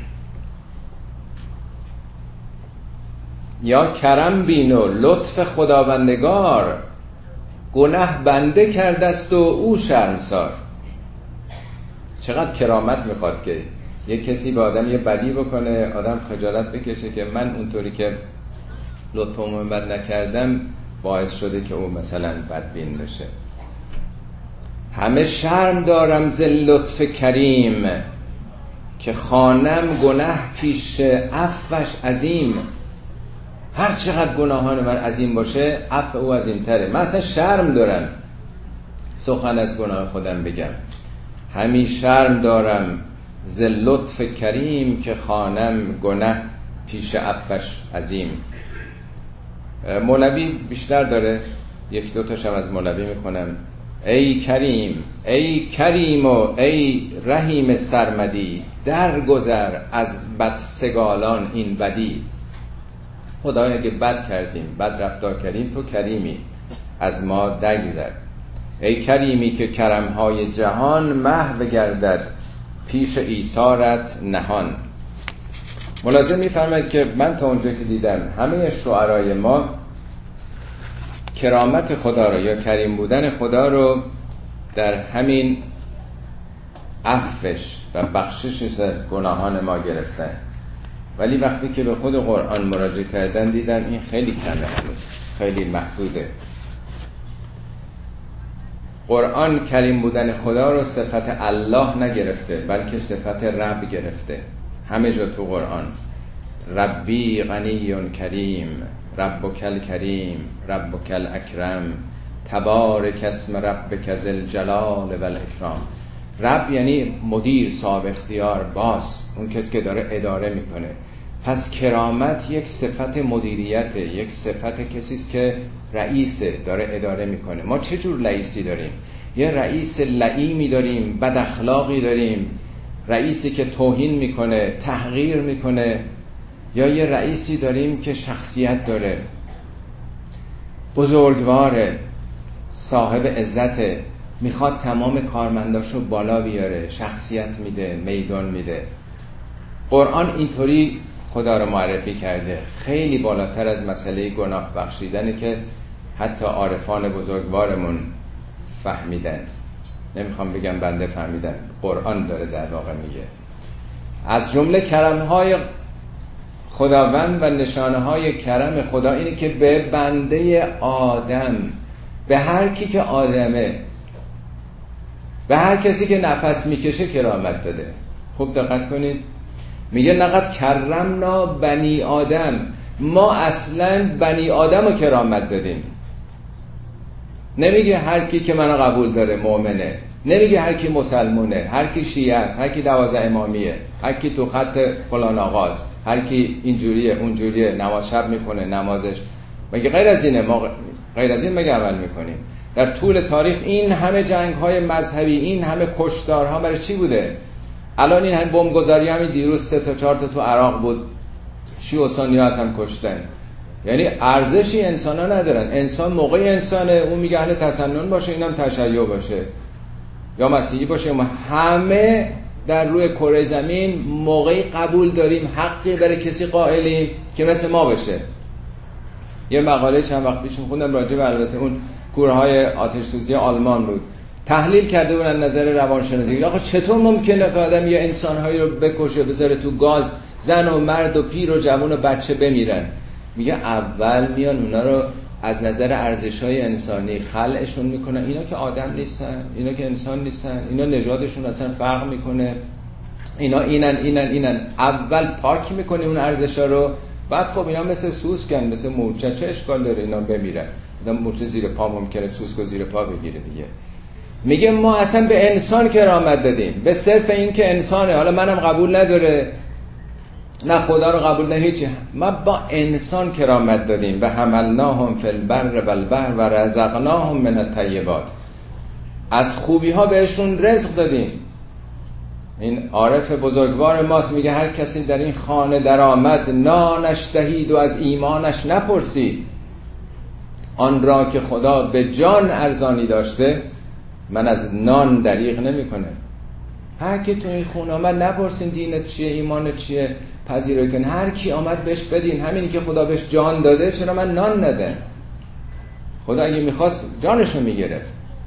Speaker 1: یا کرم بین و لطف خداوندگار، گناه بنده کرده است و او شرمسار. چقدر کرامت میخواد که یک کسی به آدم یه بدی بکنه، آدم خجالت بکشه که من اونطوری که لطف و بد نکردم باعث شده که او مثلا بدبین بشه. همه شرم دارم ز لطف کریم، که خوانم گناه پیش عفوش عظیم. هر چقدر گناهان من عظیم باشه عفو او عظیم تره. من اصلا شرم دارم سخن از گناه خودم بگم. همی شرم دارم ز لطف کریم، که خوانم گناه پیش عفوش عظیم. مولوی بیشتر داره، یک دو تاشم از مولوی میکنم. ای کریم، ای کریم و ای رحیم سرمدی، درگذر از بدسگالان این بدی. خدای اگه بد کردیم، بد رفتار کردیم، تو کریمی، از ما درگذر. ای کریمی که کرمهای جهان محو گردد، پیش ایثارت نهان. ملاحظه می‌فرماید که من تا اونجا که دیدم همه شعرای ما کرامت خدا رو یا کریم بودن خدا رو در همین عفوش و بخششش از گناهان ما گرفتن، ولی وقتی که به خود قرآن مراجعه کردن دیدن این خیلی کمه، هنوز خیلی محدوده. قرآن کریم بودن خدا رو صفت الله نگرفته، بلکه صفت رب گرفته. همه جا تو قرآن ربی غنی کریم، ربک الکریم، ربک الاکرم، تبارک اسم ربک ذی الجلال و الاکرام. رب یعنی مدیر، صاحب اختیار، باس، اون کسی که داره اداره میکنه. پس کرامت یک صفت مدیریته، یک صفت کسی است که رئیسه، داره اداره میکنه. ما چه جور رئیسی داریم؟ یه رئیس لئیمی داریم، بد اخلاقی داریم، رئیسی که توهین میکنه، تحقیر میکنه، یا یه رئیسی داریم که شخصیت داره، بزرگواره، صاحب عزته، میخواد تمام کارمنداشو بالا بیاره، شخصیت میده، میدان میده. قرآن اینطوری خدا رو معرفی کرده، خیلی بالاتر از مسئله گناه بخشیدنه که حتی عارفان بزرگوارمون فهمیدن. نمیخوام بگم بنده فهمیدن، قرآن داره در واقع میگه. از جمله کرمهای خداوند و نشانهای کرم خدا اینه که به بنده آدم، به هر کی که آدمه، به هر کسی که نفس میکشه کرامت داده. خوب دقت کنید، میگه لقد کرمنا بنی آدم، ما اصلا بنی آدم رو کرامت دادیم. نمیگه هر کی که منو قبول داره مؤمنه، نمیگه هر کی مسلمونه، هر کی شیعه است، هر کی دوازده امامیه، هر کی تو خط فلان آقاست، هر کی اینجوریه اونجوریه، نماز شب میکنه، نمازش مگه غیر از اینه؟ ما غیر از این مگه عمل میکنیم؟ در طول تاریخ این همه جنگ‌های مذهبی، این همه کشتارها برای چی بوده؟ الان این همه بمبگذاری، همین دیروز سه تا چهار تا تو عراق بود، شیعه و سنی ها هم کشتن. یعنی ارزشی انسان ها ندارن. انسان موقع انسانه، اون میگه اهل تسنن باشه، اینم تشیع باشه یا مسیحی باشه. ما همه در روی کره زمین موقعی قبول داریم، حقی برای کسی قائلیم که مثل ما بشه. یه مقاله چند وقت پیش خوندم راجع به البته اون کورهای آتش سوزی آلمان بود، تحلیل کرده بودن نظر روانشناسی. آخه چطور ممکنه که آدم یه انسان‌هایی رو بکشه، بذاره تو گاز، زن و مرد و پیر و جوان و بچه بمیرن؟ میگه اول میان اونا رو از نظر ارزش‌های انسانی خلعشون میکنن. اینا که آدم نیستن، اینا که انسان نیستن، اینا نژادشون اصلا فرق میکنه، اینا اینن اینن اینن. اول پاک میکنی اون ارزش‌ها رو، بعد خب اینا مثل سوسکن، مثل مورچه، چه اشکال داره اینا بمیرن؟ آدم مورچه زیر پا ممکنه سوسکو زیر پا بگیره دیگه. میگه ما اصلا به انسان کرامت دادیم، به صرف این که انسانه. حالا منم قبول نداره، نه خدا رو قبول نه هیچی، ما با انسان کرامت دادیم. و حملناهم فی البر والبحر و رزقناهم من الطیبات، از خوبی ها بهشون رزق دادیم. این عارف بزرگوار ماست، میگه هر کسی در این خانه در آمد نانش دهید و از ایمانش نپرسید. آن را که خدا به جان ارزانی داشته، من از نان دریغ نمی کنه. هر کی تو این خونه آمد نپرسین دینت چیه، ایمانت چیه، پذیرایی کن. هر کی آمد بهش بدین. همینی که خدا بهش جان داده، چرا من نان نده؟ خدا اگه میخواست جانشو میگرفت.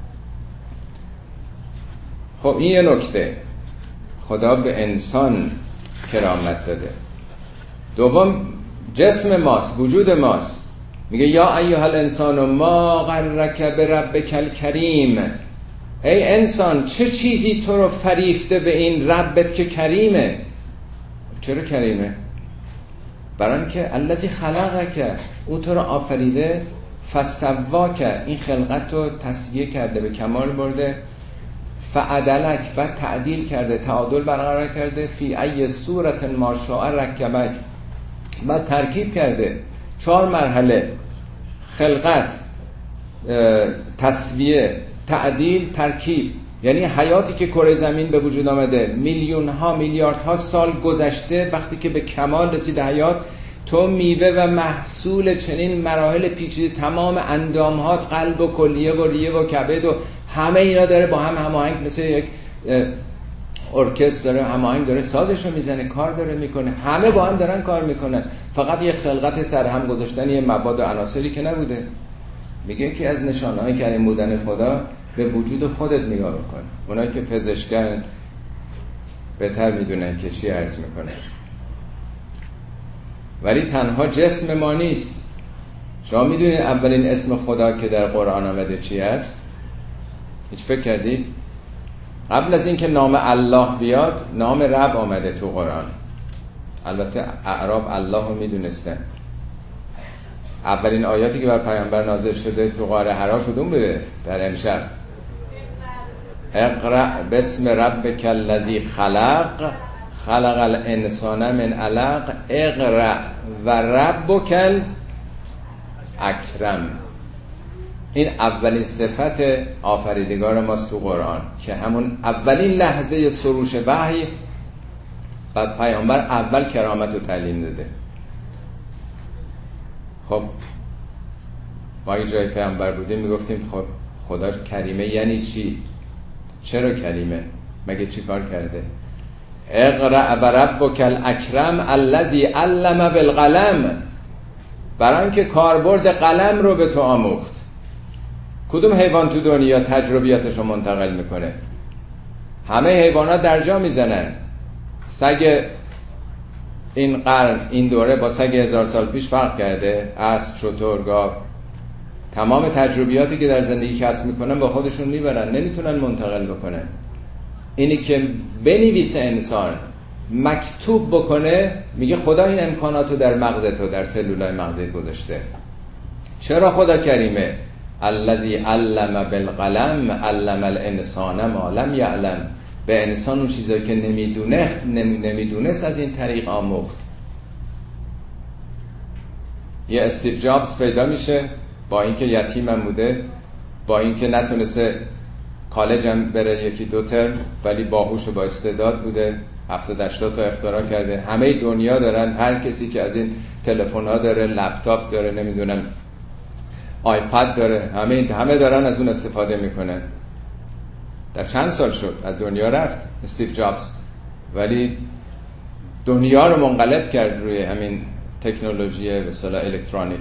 Speaker 1: خب این یه نکته، خدا به انسان کرامت داده. دوم جسم ماست، وجود ماست. میگه یا ایها الانسان ما غرک بربک الکریم. ای انسان، چه چیزی تو رو فریفته به این ربت که کریمه؟ چرا کریمه؟ برای اینکه الذی خلقک، او تو رو آفریده، فسواک، این خلقت رو تسویه کرده، به کمال برده، فعدلک، بعد تعدیل کرده، تعادل برقرار کرده، فی ای صورت ما شاء رکبک، بعد ترکیب کرده. چهار مرحله: خلقت، تسویه، تعدیل، ترکیب. یعنی حیاتی که کره زمین به وجود آمده، میلیون ها میلیارد ها سال گذشته، وقتی که به کمال رسیده حیات، تو میوه و محصول چنین مراحل پیچیده، تمام اندامهات، قلب و کلیه و ریه و کبد و همه اینا داره با هم هماهنگ، مثل یک ارکستر داره هماهنگ، داره سازشو میزنه، کار داره میکنه، همه با هم دارن کار میکنن. فقط یه خلقت سرهم گذاشتن یه مواد و عناصری که نبوده. میگه که از نشانه‌های کریم بودن خدا به وجود خودت نگاه بکن. اونایی که پزشکن بهتر میدونن که چی عرض میکنه. ولی تنها جسم ما نیست. شما میدونید اولین اسم خدا که در قرآن آمده چی است؟ هیچ فکر کردید؟ قبل از اینکه نام الله بیاد، نام رب آمده تو قرآن. البته اعراب الله رو میدونستن. اولین آیاتی که بر پیامبر نازل شده تو غار حرا کدوم بوده در امشب؟ اقرأ بسم ربک الذی خلق خلق الانسان من علق اقرأ و ربک الاکرم. این اولین صفت آفریدگار ماست تو قرآن، که همون اولین لحظه سروش وحی بعد پیامبر اول کرامت رو تعلیم داده. خب ما یه جای پیامبر بودیم میگفتیم خب خدا کریمه یعنی چی؟ چرا کریمه؟ مگه چی کار کرده؟ اقرأ و ربک الاکرم الذی علم بالقلم. برای اینکه کاربرد قلم رو به تو آموخت. کدوم حیوان تو دنیا تجربیاتش رو منتقل میکنه؟ همه حیوانات در جا میزنن. سگ این قرن این دوره با سگ هزار سال پیش فرق کرده. اسب، شتر، گاو، تمام تجربیاتی که در زندگی کسب میکنن با خودشون میبرن، نمیتونن منتقل بکنن. اینی که بنویسه انسان، مکتوب بکنه، میگه خدا این امکاناتو در مغزت و در سلولای مغزت گذاشته. چرا خدا کریمه؟ الذی علم بالقلم علم الانسان ما لم یعلم. به انسان اون چیزایی که نمیدونه نمیدونست از این طریق آموخت. یه استیو جابز پیدا میشه، با اینکه یتیمم بوده، با اینکه نتونسته کالج هم بره یکی دو ترم، ولی باهوش و با استعداد بوده، هفتاد هشتاد تا اختراع کرده، همه دنیا دارن، هر کسی که از این تلفن ها داره، لپتاپ داره، نمیدونم آیپد داره، همه همه دارن از اون استفاده میکنن. در چند سال شد از دنیا رفت استیو جابز، ولی دنیا رو منقلب کرد روی همین تکنولوژی به اصطلاح الکترونیک.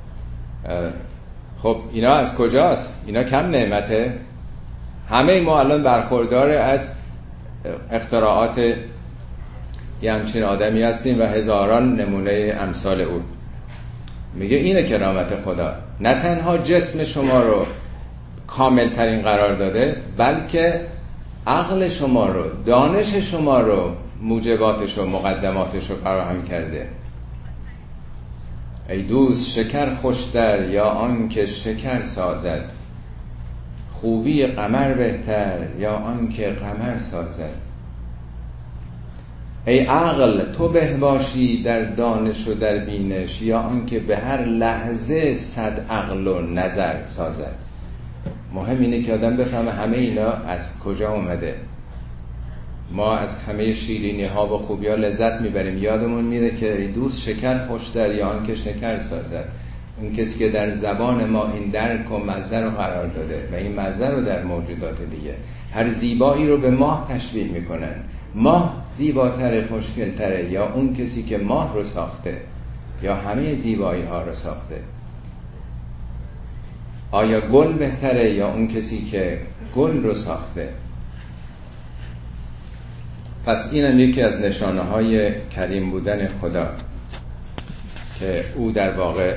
Speaker 1: خب اینا از کجاست؟ اینا کم نعمته؟ همه ما الان برخوردار از اختراعات یه همچین آدمی هستیم و هزاران نمونه امثال او. میگه اینه کرامت خدا، نه تنها جسم شما رو کامل ترین قرار داده، بلکه عقل شما رو، دانش شما رو، موجباتش و مقدماتش رو فراهم کرده. ای دوست شکر خوشتر یا آن که شکر سازد، خوبی قمر بهتر یا آن که قمر سازد. ای عقل تو به باشی در دانش و در بینش یا آن که به هر لحظه صد عقل و نظر سازد. مهم اینه که آدم بفهمه همه اینا از کجا اومده. ما از همه شیرینی ها و خوبی ها لذت میبریم، یادمون میره که ای دوست شکر خوشتر یا آن که شکر سازد. اون کسی که در زبان ما این درک و مزه رو قرار داده و این مزه رو در موجودات دیگه، هر زیبایی رو به ماه تشبیه میکنن. ماه زیباتره، خوشگلتره یا اون کسی که ماه رو ساخته یا همه زیبایی ها رو ساخته؟ آیا گل بهتره یا اون کسی که گل رو ساخته؟ پس اینم یکی از نشانه های کریم بودن خدا که او در واقع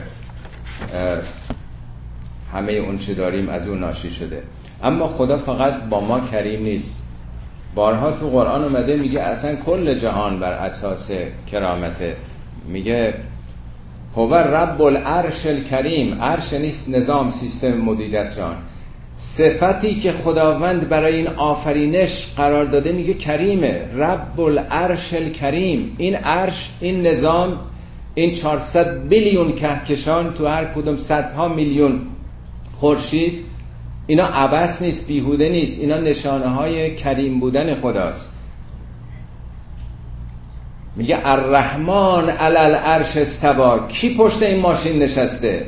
Speaker 1: همه اون چه داریم از اون ناشی شده. اما خدا فقط با ما کریم نیست. بارها تو قرآن اومده میگه اصلا کل جهان بر اساس کرامته. میگه هو رب العرش الکریم. عرش نیست نظام سیستم مدیریت جان، صفتی که خداوند برای این آفرینش قرار داده میگه کریمه. رب العرش الکریم. این عرش، این نظام، این چهارصد بیلیون کهکشان تو هر کدوم صدها میلیون خورشید، اینا عبث نیست، بیهوده نیست، اینا نشانه های کریم بودن خداست. میگه الرحمن علی العرش استوی. کی پشت این ماشین نشسته؟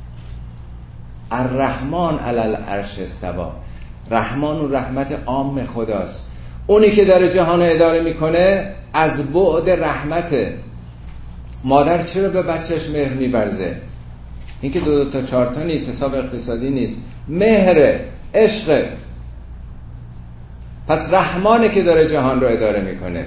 Speaker 1: الرحمن علی العرش استوی. رحمان و رحمت عام خداست. اونی که داره جهان اداره میکنه از بعد رحمته. مادر چرا به بچهش مهر می‌ورزه؟ این که دو دو تا چهار تا نیست، حساب اقتصادی نیست، مهر، عشق. پس رحمانه که داره جهان رو اداره میکنه.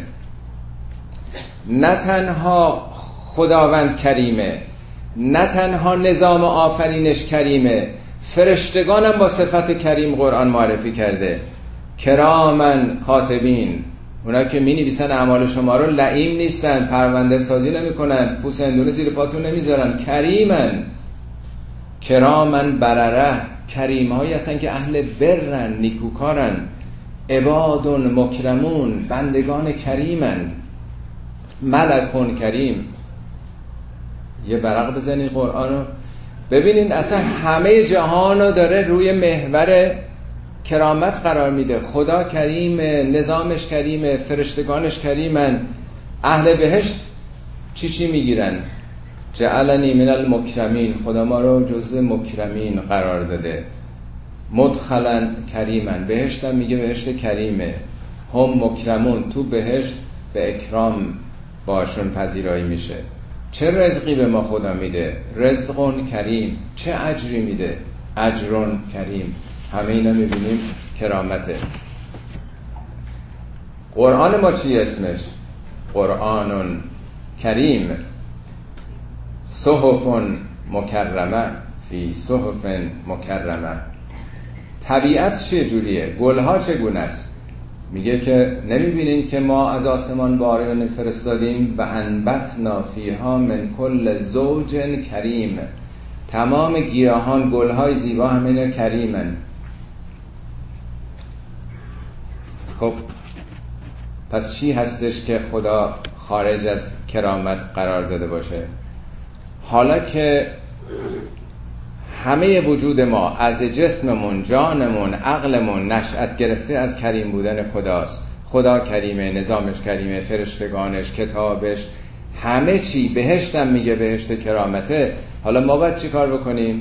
Speaker 1: نه تنها خداوند کریمه، نه تنها نظام آفرینش کریمه، فرشتگانم با صفت کریم قرآن معرفی کرده. کرامن کاتبین، اونا که می نویسن اعمال شما رو لئیم نیستن، پرونده سازی نمی کنن، پوست اندونه زیر پاتون نمیذارن. کریمن، کرامن برره. کریم هایی هستن که اهل برن، نیکوکارن. عبادون مکرمون، بندگان کریمن. ملکون کریم. یه برق بزنید قرآن رو ببینید، اصلا همه جهان رو داره روی محور کرامت قرار میده. خدا کریمه، نظامش کریمه، فرشتگانش کریمن. اهل بهشت چی چی میگیرن؟ جعلنی من المکرمین. خدا ما رو جزو مکرمین قرار داده. مدخلا کریمن. بهشت هم میگه بهشت کریمه. هم مکرمون. تو بهشت به اکرام باشون پذیرایی میشه. چه رزقی به ما خدا میده؟ رزقون کریم. چه اجری میده؟ اجرون کریم. همه اینا میبینیم کرامته. قرآن ما چی اسمش؟ قرآن کریم. صحف مکرمه فی صحف مکرمه. طبیعت چه جوریه؟ گلها چگونه است؟ میگه که نمیبینین که ما از آسمان باران فرستادیم و انبتنا فیها من کل زوج کریم. تمام گیاهان، گلهای زیبا همه کریمن. خب پس چی هستش که خدا خارج از کرامت قرار داده باشه؟ حالا که همه وجود ما از جسممون، جانمون، عقلمون نشأت گرفته از کریم بودن خداست، خدا کریمه، نظامش کریمه، فرشتگانش، کتابش، همه چی، بهشتم میگه بهشت کرامته. حالا ما باید چی کار بکنیم؟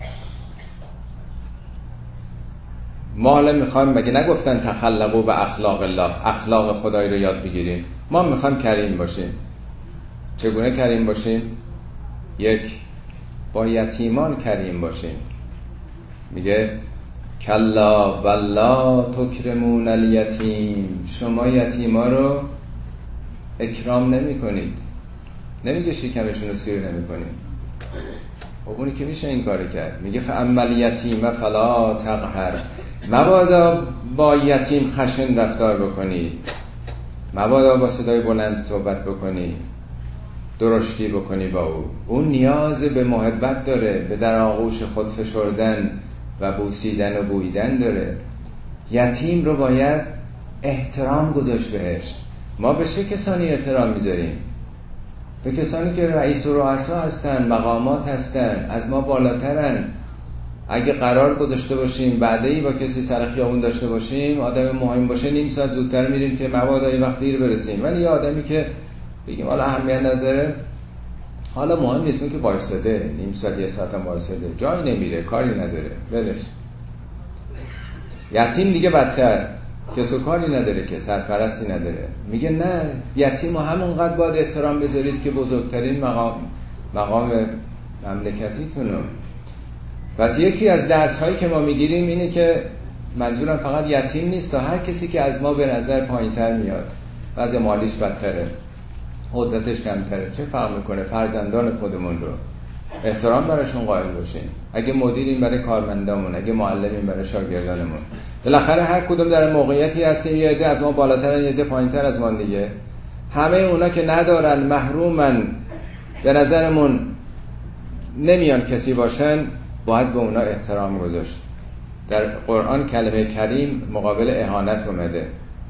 Speaker 1: ما حالا میخوایم، مگه نگفتن تخلقوا به اخلاق الله، اخلاق خدایی رو یاد بگیریم؟ ما میخوایم کریم باشیم. چگونه کریم باشیم؟ یک، با یتیمان کریم باشیم. میگه کلا والله تکرمون الیتیم، شما یتیما رو اکرام نمی کنید. نمیگه شکمشون رو سیر نمی کنید، خب اونی که میشه این کاری کرد. میگه فاما الیتیم فلا تقهر، مبادا با یتیم خشن رفتار بکنید، مبادا با صدای بلند صحبت بکنی، درشتی بکنی با او. اون نیاز به محبت داره، به در آغوش خود فشردن و بوسیدن و بویدن داره. یتیم رو باید احترام گذاشت بهش. ما به چه کسانی احترام میذاریم؟ به کسانی که رئیس و رؤسا هستن، مقامات هستن، از ما بالاترن. اگه قرار گذاشته باشیم بعدی با کسی سر خیابون داشته باشیم، آدم مهم باشه، نیم ساعت زودتر میریم که مبادا این وقت دیر برسیم. ولی یه آدمی که بگیم حالا اهمیت نداره، حالا مهم نیست، اون که وایساده نیم ساعت یه ساعت هم وایساده، جایی نمیره، کاری نداره، ولش. یتیم دیگه بدتر، کس و کاری نداره، که سرپرستی نداره. میگه نه، یتیم همونقدر باید احترام بذارید که بزرگترین مقام مقام مملکتیتونو. پس یکی از درس هایی که ما میگیریم اینه که منظورم فقط یتیم نیست، تا هر کسی که از ما به نظر پایینتر میاد، وضع مالیش بدتره، قدرتش کمتره، چه فرق میکنه؟ فرزندان خودمون رو احترام براشون قائل باشیم. اگه مدیریم برای کارمندامون، اگه معلمیم برای شاگردانمون. بالاخره هر کدوم در موقعیتی هستیم، یه عده از ما بالاترن، یه عده پایینتر از ما دیگه. همه اونا که ندارن، محرومن، به نظرمون نمیان کسی باشن، باید به اونا احترام گذاشت. در قرآن کلمه کریم مقابل اهانت اومده.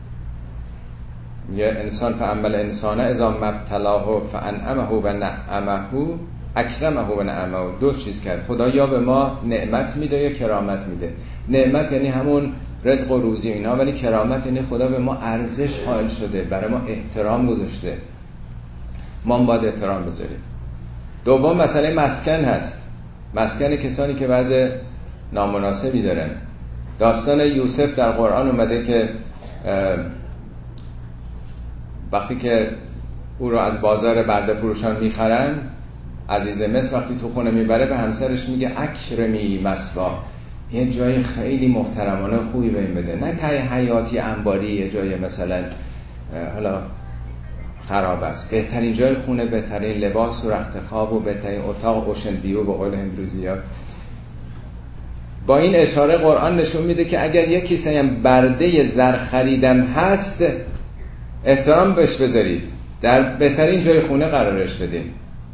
Speaker 1: یه انسان فاما انسان اذا مبتلاه فانعمه و نعمه اکرمه و نعمه. دو چیز کرد خدا، یا به ما نعمت میده یا کرامت میده. نعمت یعنی همون رزق و روزی اینا، ولی کرامت یعنی خدا به ما ارزش قائل شده، برای ما احترام گذاشته، ما هم باید احترام بذاریم. دوم مسئله مسکن هست، مسکن کسانی که وضع نامناسبی دارن. داستان یوسف در قرآن اومده که وقتی که او رو از بازار برده فروشان میخرن، عزیز مصر وقتی تو خونه میبره به همسرش میگه اکرمی مسوا، یه جای خیلی محترمانه خوبی به این بده، نه تای حیاتی انباری، یه جای مثلا حالا خراب است. بهترین جای خونه، بهترین لباس و رخت خواب و بهترین اتاق، اوشن ویو به قول امروزی‌ها. با این اشاره قرآن نشون میده که اگر یک کسی هم برده زر خریدم هست، احترام بهش بذارید، در بهترین جای خونه قرارش بدید.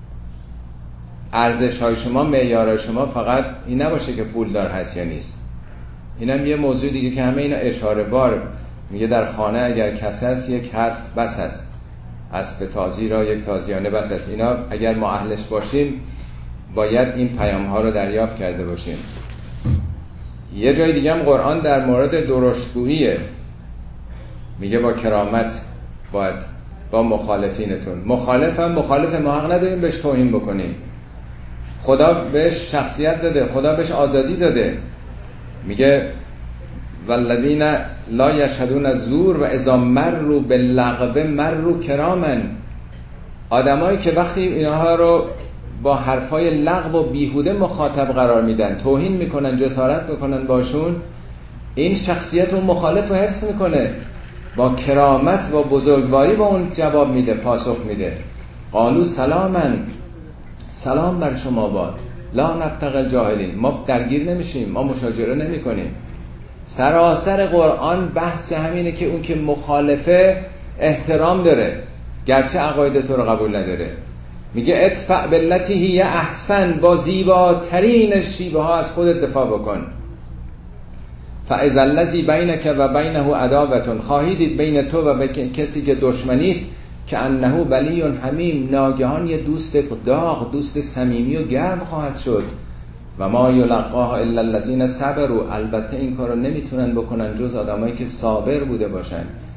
Speaker 1: ارزش های شما، معیارهای شما فقط این نباشه که پول دار هست یا نیست. اینم یه موضوع دیگه که همه اینا اشاره بار. میگه در خانه اگر کس هست یک حرف بس هست، اسب تازی را یک تازیانه بس هست. اینا اگر ما اهلش باشیم باید این پیام ها رو دریافت کرده باشیم. یه جای دیگه هم قرآن در مورد درشتگوییه، میگه با کرامت باید با مخالفینتون. مخالف هم مخالف، ما حق نداریم بهش توهین بکنیم. خدا بهش شخصیت داده، خدا بهش آزادی داده. میگه والذین لا یشهدون الزور و اذا مروا باللغو مروا کراما. آدمایی که وقتی اینها رو با حرفای لغو و بیهوده مخاطب قرار میدن، توهین میکنن، جسارت میکنن باشون، این شخصیت اون مخالف رو حفظ میکنه، با کرامت و بزرگواری با اون جواب میده، پاسخ میده. قالوا سلاما، سلام بر شما باد، لا نبتغی الجاهلین، ما درگیر نمیشیم، ما مشاجره نمی کنیم. سراسر قرآن بحث همینه که اون که مخالفه احترام داره، گرچه عقاید تو رو قبول نداره. میگه ادفع بالتی هی احسن، با زیباترین شیوه ها از خودت دفاع بکن. فاذا الذی بینک و بینه عداوة، خواهید بین تو و کسی که دشمنی است، که انه ولی حمیم، ناگهان یه دوست داغ، دوست صمیمی و گرم خواهد شد. و ما یلقاها الا الذین صبروا، البته این کارو نمیتونن بکنن جز آدمایی که صابر بوده باشن.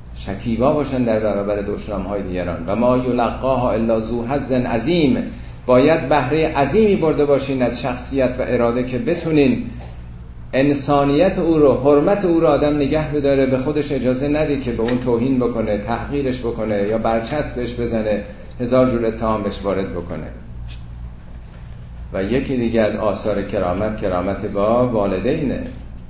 Speaker 1: شکیبا باشن در برابر دشنام‌های دیگران. و ما یلقاها الا ذو حظ عظیم، باید بهره عظیمی برده باشین از شخصیت و اراده که بتونین انسانیت او رو، حرمت او رو آدم نگه بداره، به خودش اجازه نده که به اون توهین بکنه، تحقیرش بکنه یا برچسبش بزنه، هزار جور اتهام بهش وارد بکنه. و یکی دیگه از آثار کرامت، کرامت با والدینه.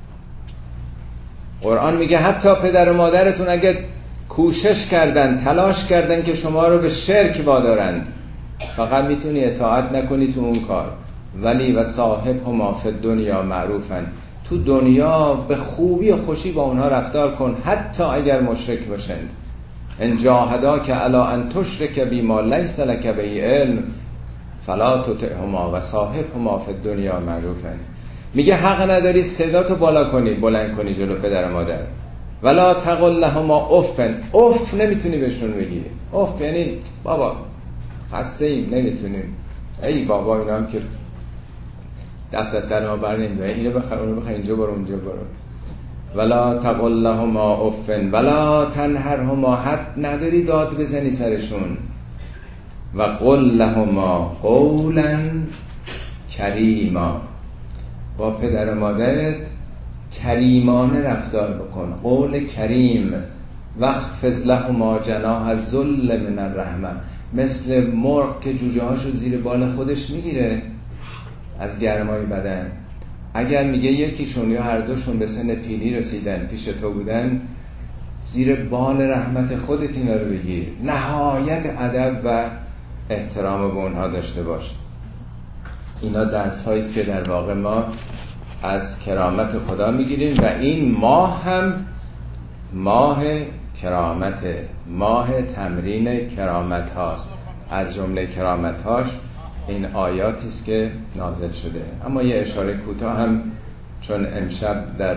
Speaker 1: قرآن میگه حتی پدر و مادرتون اگه کوشش کردن، تلاش کردن که شما رو به شرک وادارند، فقط میتونی اطاعت نکنی تو اون کار. ولی و صاحب هما فی الدنیا معروفن، تو دنیا به خوبی و خوشی با اونها رفتار کن، حتی اگر مشرک باشند. ان جاهداک علی ان تشرک بما لیس لک به علم فلا تطعهما و صاحبهما فی الدنیا معروفا. میگه حق نداری صداتو بالا کنی، بلند کنی جلو پدر و مادر. ولا تقل لهما افن، اف نمیتونی بهشون بگی. اف یعنی بابا خسته ایم نمیتونیم، ای بابا اینا هم که دست از سر ما بر نمیدونه، اینو بخر اونو بخر، اینجا برو اونجا برو. ولا تقل لهما افن ولا تنهرهما، حد نداری داد بزنی سرشون. و قل لهما قولا کریما، با پدر و مادرت کریمانه رفتار بکن، قول کریم. واخفض لهما جناح الذل من الرحمه، مثل مرغ که جوجه هاشو زیر بال خودش میگیره از گرمای بدن. اگر میگه یکیشون یا هر دوشون به سن پیری رسیدن، پیش تو بودن، زیر بال رحمت خودت اینا رو بگیر، نهایت ادب و احترام به اونها داشته باش. اینا درس هاییست که در واقع ما از کرامت خدا میگیریم و این ماه هم ماه کرامت، ماه تمرین کرامت هاست. از جمله کرامت هاش این آیاتی است که نازل شده. اما یه اشاره کوتاه هم، چون امشب در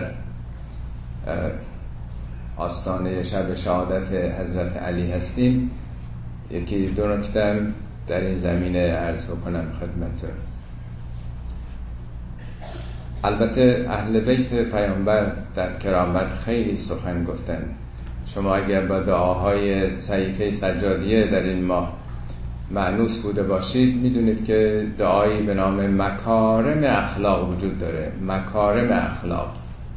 Speaker 1: آستانه شب شهادت حضرت علی هستیم، یکی دو نکته در این زمینه عرض بکنم خدمتتون. البته اهل بیت پیامبر در کرامت خیلی سخن گفتن. شما اگر با دعاهای صحیفه سجادیه در این ماه مأنوس بوده باشید، میدونید که دعایی به نام مکارم اخلاق وجود داره. مکارم اخلاق،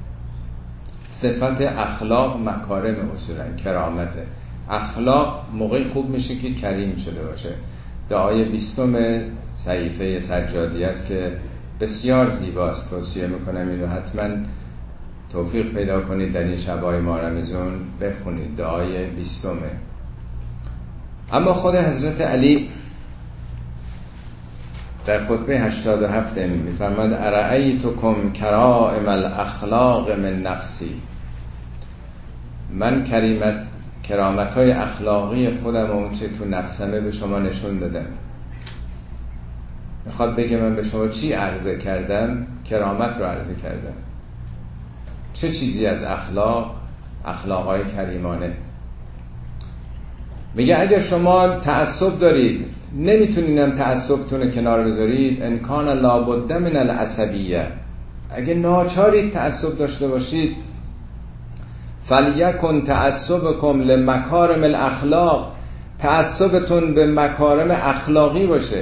Speaker 1: صفت اخلاق مکارم اصولا کرامته. اخلاق موقع خوب میشه که کریم شده باشه. دعای بیستم صحیفه سجادیه است که بسیار زیباست، توصیه میکنم اینو حتما توفیق پیدا کنید در این شبای ماه رمضان بخونید. دعای بیستمه. اما خود حضرت علی در خطبه هشتاد و هفت میفرماد ارأیتکم کرائم الاخلاق من نفسی، من کریمت کرامت های اخلاقی خودم اون چه تو نفسمه به شما نشون دادم. میخواد بگه من به شما چی عرضه کردم؟ کرامت رو عرضه کردم. چه چیزی از اخلاق؟ اخلاقای کریمانه. میگه اگر شما تعصب دارید، نمیتونینم تعصبتون رو کنار بذارید، ان کان لابد من العصبیه، اگه ناچارید تعصب داشته باشید، فلیکن تعصبکم لمکارم الاخلاق، تعصبتون به مکارم اخلاقی باشه،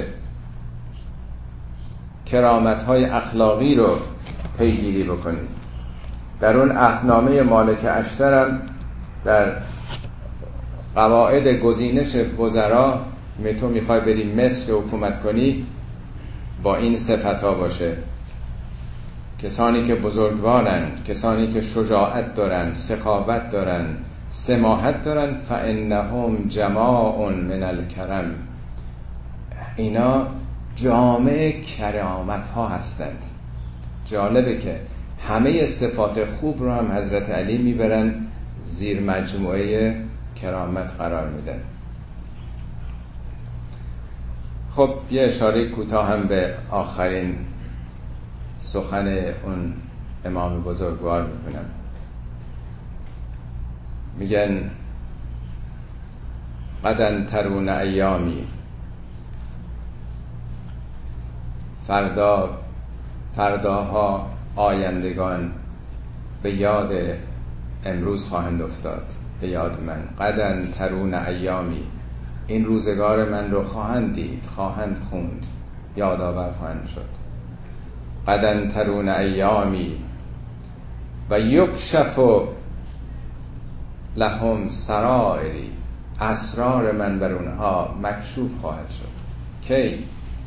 Speaker 1: کرامت های اخلاقی رو پیگیری بکنید. در اون عهدنامه مالک اشترم در قواعد گزینش وزرا می تو میخوای بری مصر حکومت کنی، با این صفت ها باشه: کسانی که بزرگوارن، کسانی که شجاعت دارن، سخاوت دارن، سماحت دارن، فانهم جماع من الکرم، اینا جامع کرامت ها هستند. جالبه که همه صفات خوب رو هم حضرت علی میبرن زیر مجموعه کرامت قرار میدن. خب یه اشاره کوتاه هم به آخرین سخن اون امام بزرگوار میکنم. میگن قدن ترون ایامی، فردا فرداها آیندگان به یاد امروز خواهند افتاد. به یاد من. قدن ترون ایامی، این روزگار من رو خواهند دید، خواهند خوند، یادآور خواهند شد. قدن ترون ایامی و یکشف لهم سرائری، اسرار من بر اونها مکشوف خواهد شد. کی؟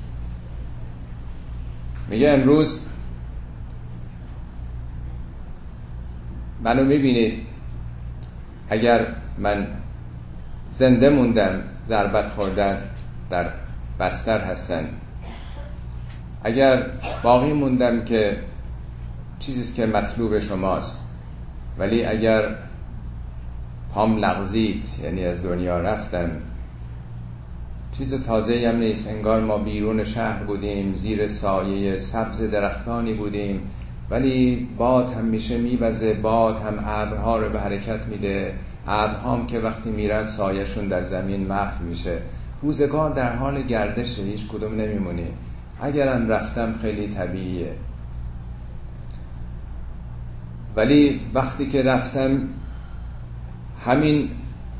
Speaker 1: میگه امروز منو میبینید، اگر من زنده موندم، ضربت خوردن در بستر هستن، اگر باقی موندم که چیزیست که مطلوب شماست، ولی اگر پام لغزید، یعنی از دنیا رفتم، چیز تازه‌ای هم نیست. انگار ما بیرون شهر بودیم، زیر سایه سبز درختانی بودیم، ولی باد هم میشه میوزه، باد هم ابرها رو به حرکت میده، ابرها هم که وقتی میرن سایه‌شون در زمین محو میشه. روزگار در حال گردشه، هیچ کدوم نمیمونی. اگرم رفتم خیلی طبیعیه، ولی وقتی که رفتم همین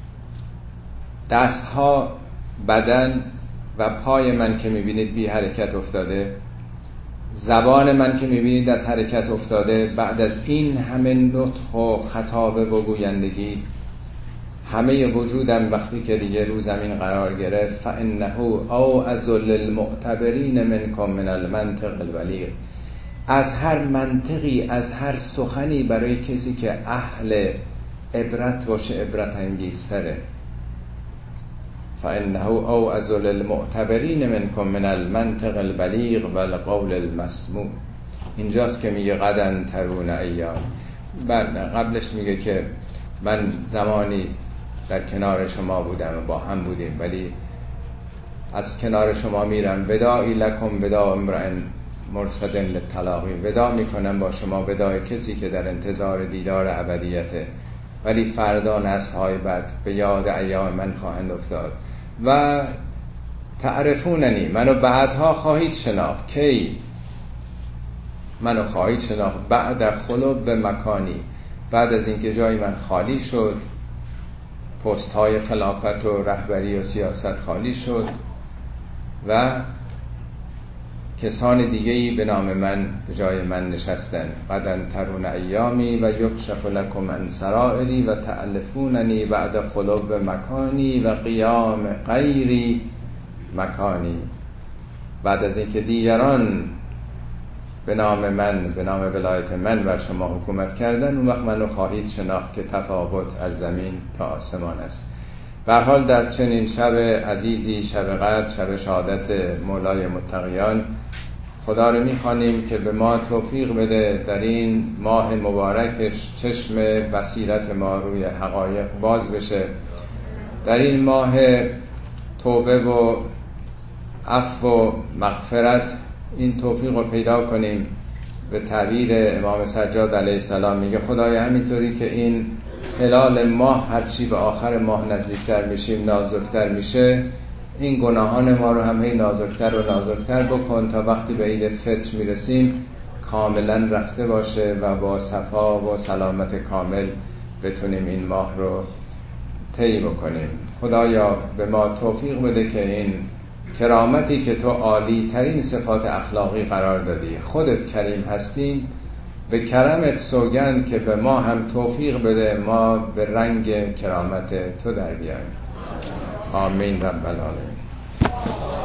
Speaker 1: دستها، بدن و پای من که میبینید بی حرکت افتاده، زبان من که میبینید از حرکت افتاده، بعد از این همه نطق و خطابه و گویندگی، همه وجودم وقتی که دیگه رو زمین قرار گرفت، فانه او ازل المعتبرین منکم من المنطق البلیغ، از هر منطقی، از هر سخنی برای کسی که اهل عبرت باشه عبرت انگیزتره. فانه او ازل المعتبرین منکم من المنطق البلیغ و القول المسموع. اینجاست که میگه قدن ترون ایام. قبلش میگه که من زمانی در کنار شما بودم و با هم بودیم، ولی از کنار شما میرم، وداعی لکم وداع امرئ مرصد للتلاقی، ودا میکنم با شما وداع کسی که در انتظار دیدار ابدیته، ولی فردا نسل‌های بعد به یاد ایام من خواهند افتاد و تعرفوننی، منو بعدها خواهید شناخت. کی؟ منو خواهید شناخت بعد خلوب به مکانی، بعد از اینکه جای من خالی شد، پست های خلافت و رهبری و سیاست خالی شد و کسان دیگه‌ای به نام من به جای من نشستن. قدن ترون ایامی و یکشف لکم عن سرائری و تألفوننی بعد خلوب مکانی و قیام غیری مکانی. بعد از اینکه دیگران به نام من، به نام ولایت من بر شما حکومت کردن، اون وقت منو خواهید شناخت که تفاوت از زمین تا آسمان است. به هر حال در چنین شب عزیزی، شب قدر، شب شهادت مولای متقیان، خدا رو میخوانیم که به ما توفیق بده در این ماه مبارکش چشم بصیرت ما روی حقایق باز بشه، در این ماه توبه و عفو و مغفرت این توفیق رو پیدا کنیم. به تعبیر امام سجاد علیه السلام میگه خدای همینطوری که این هلال ماه هرچی به آخر ماه نزدیکتر میشیم نازکتر میشه، این گناهان ما رو هم هی نازکتر و نازکتر بکن تا وقتی به عید فطر میرسیم کاملا رفته باشه و با صفا و سلامت کامل بتونیم این ماه رو طی بکنیم. خدایا به ما توفیق بده که این کرامتی که تو عالی ترین صفات اخلاقی قرار دادی، خودت کریم هستین، به کرمت سوگند که به ما هم توفیق بده ما به رنگ کرامت تو در بیاییم. آمین رب العالمین.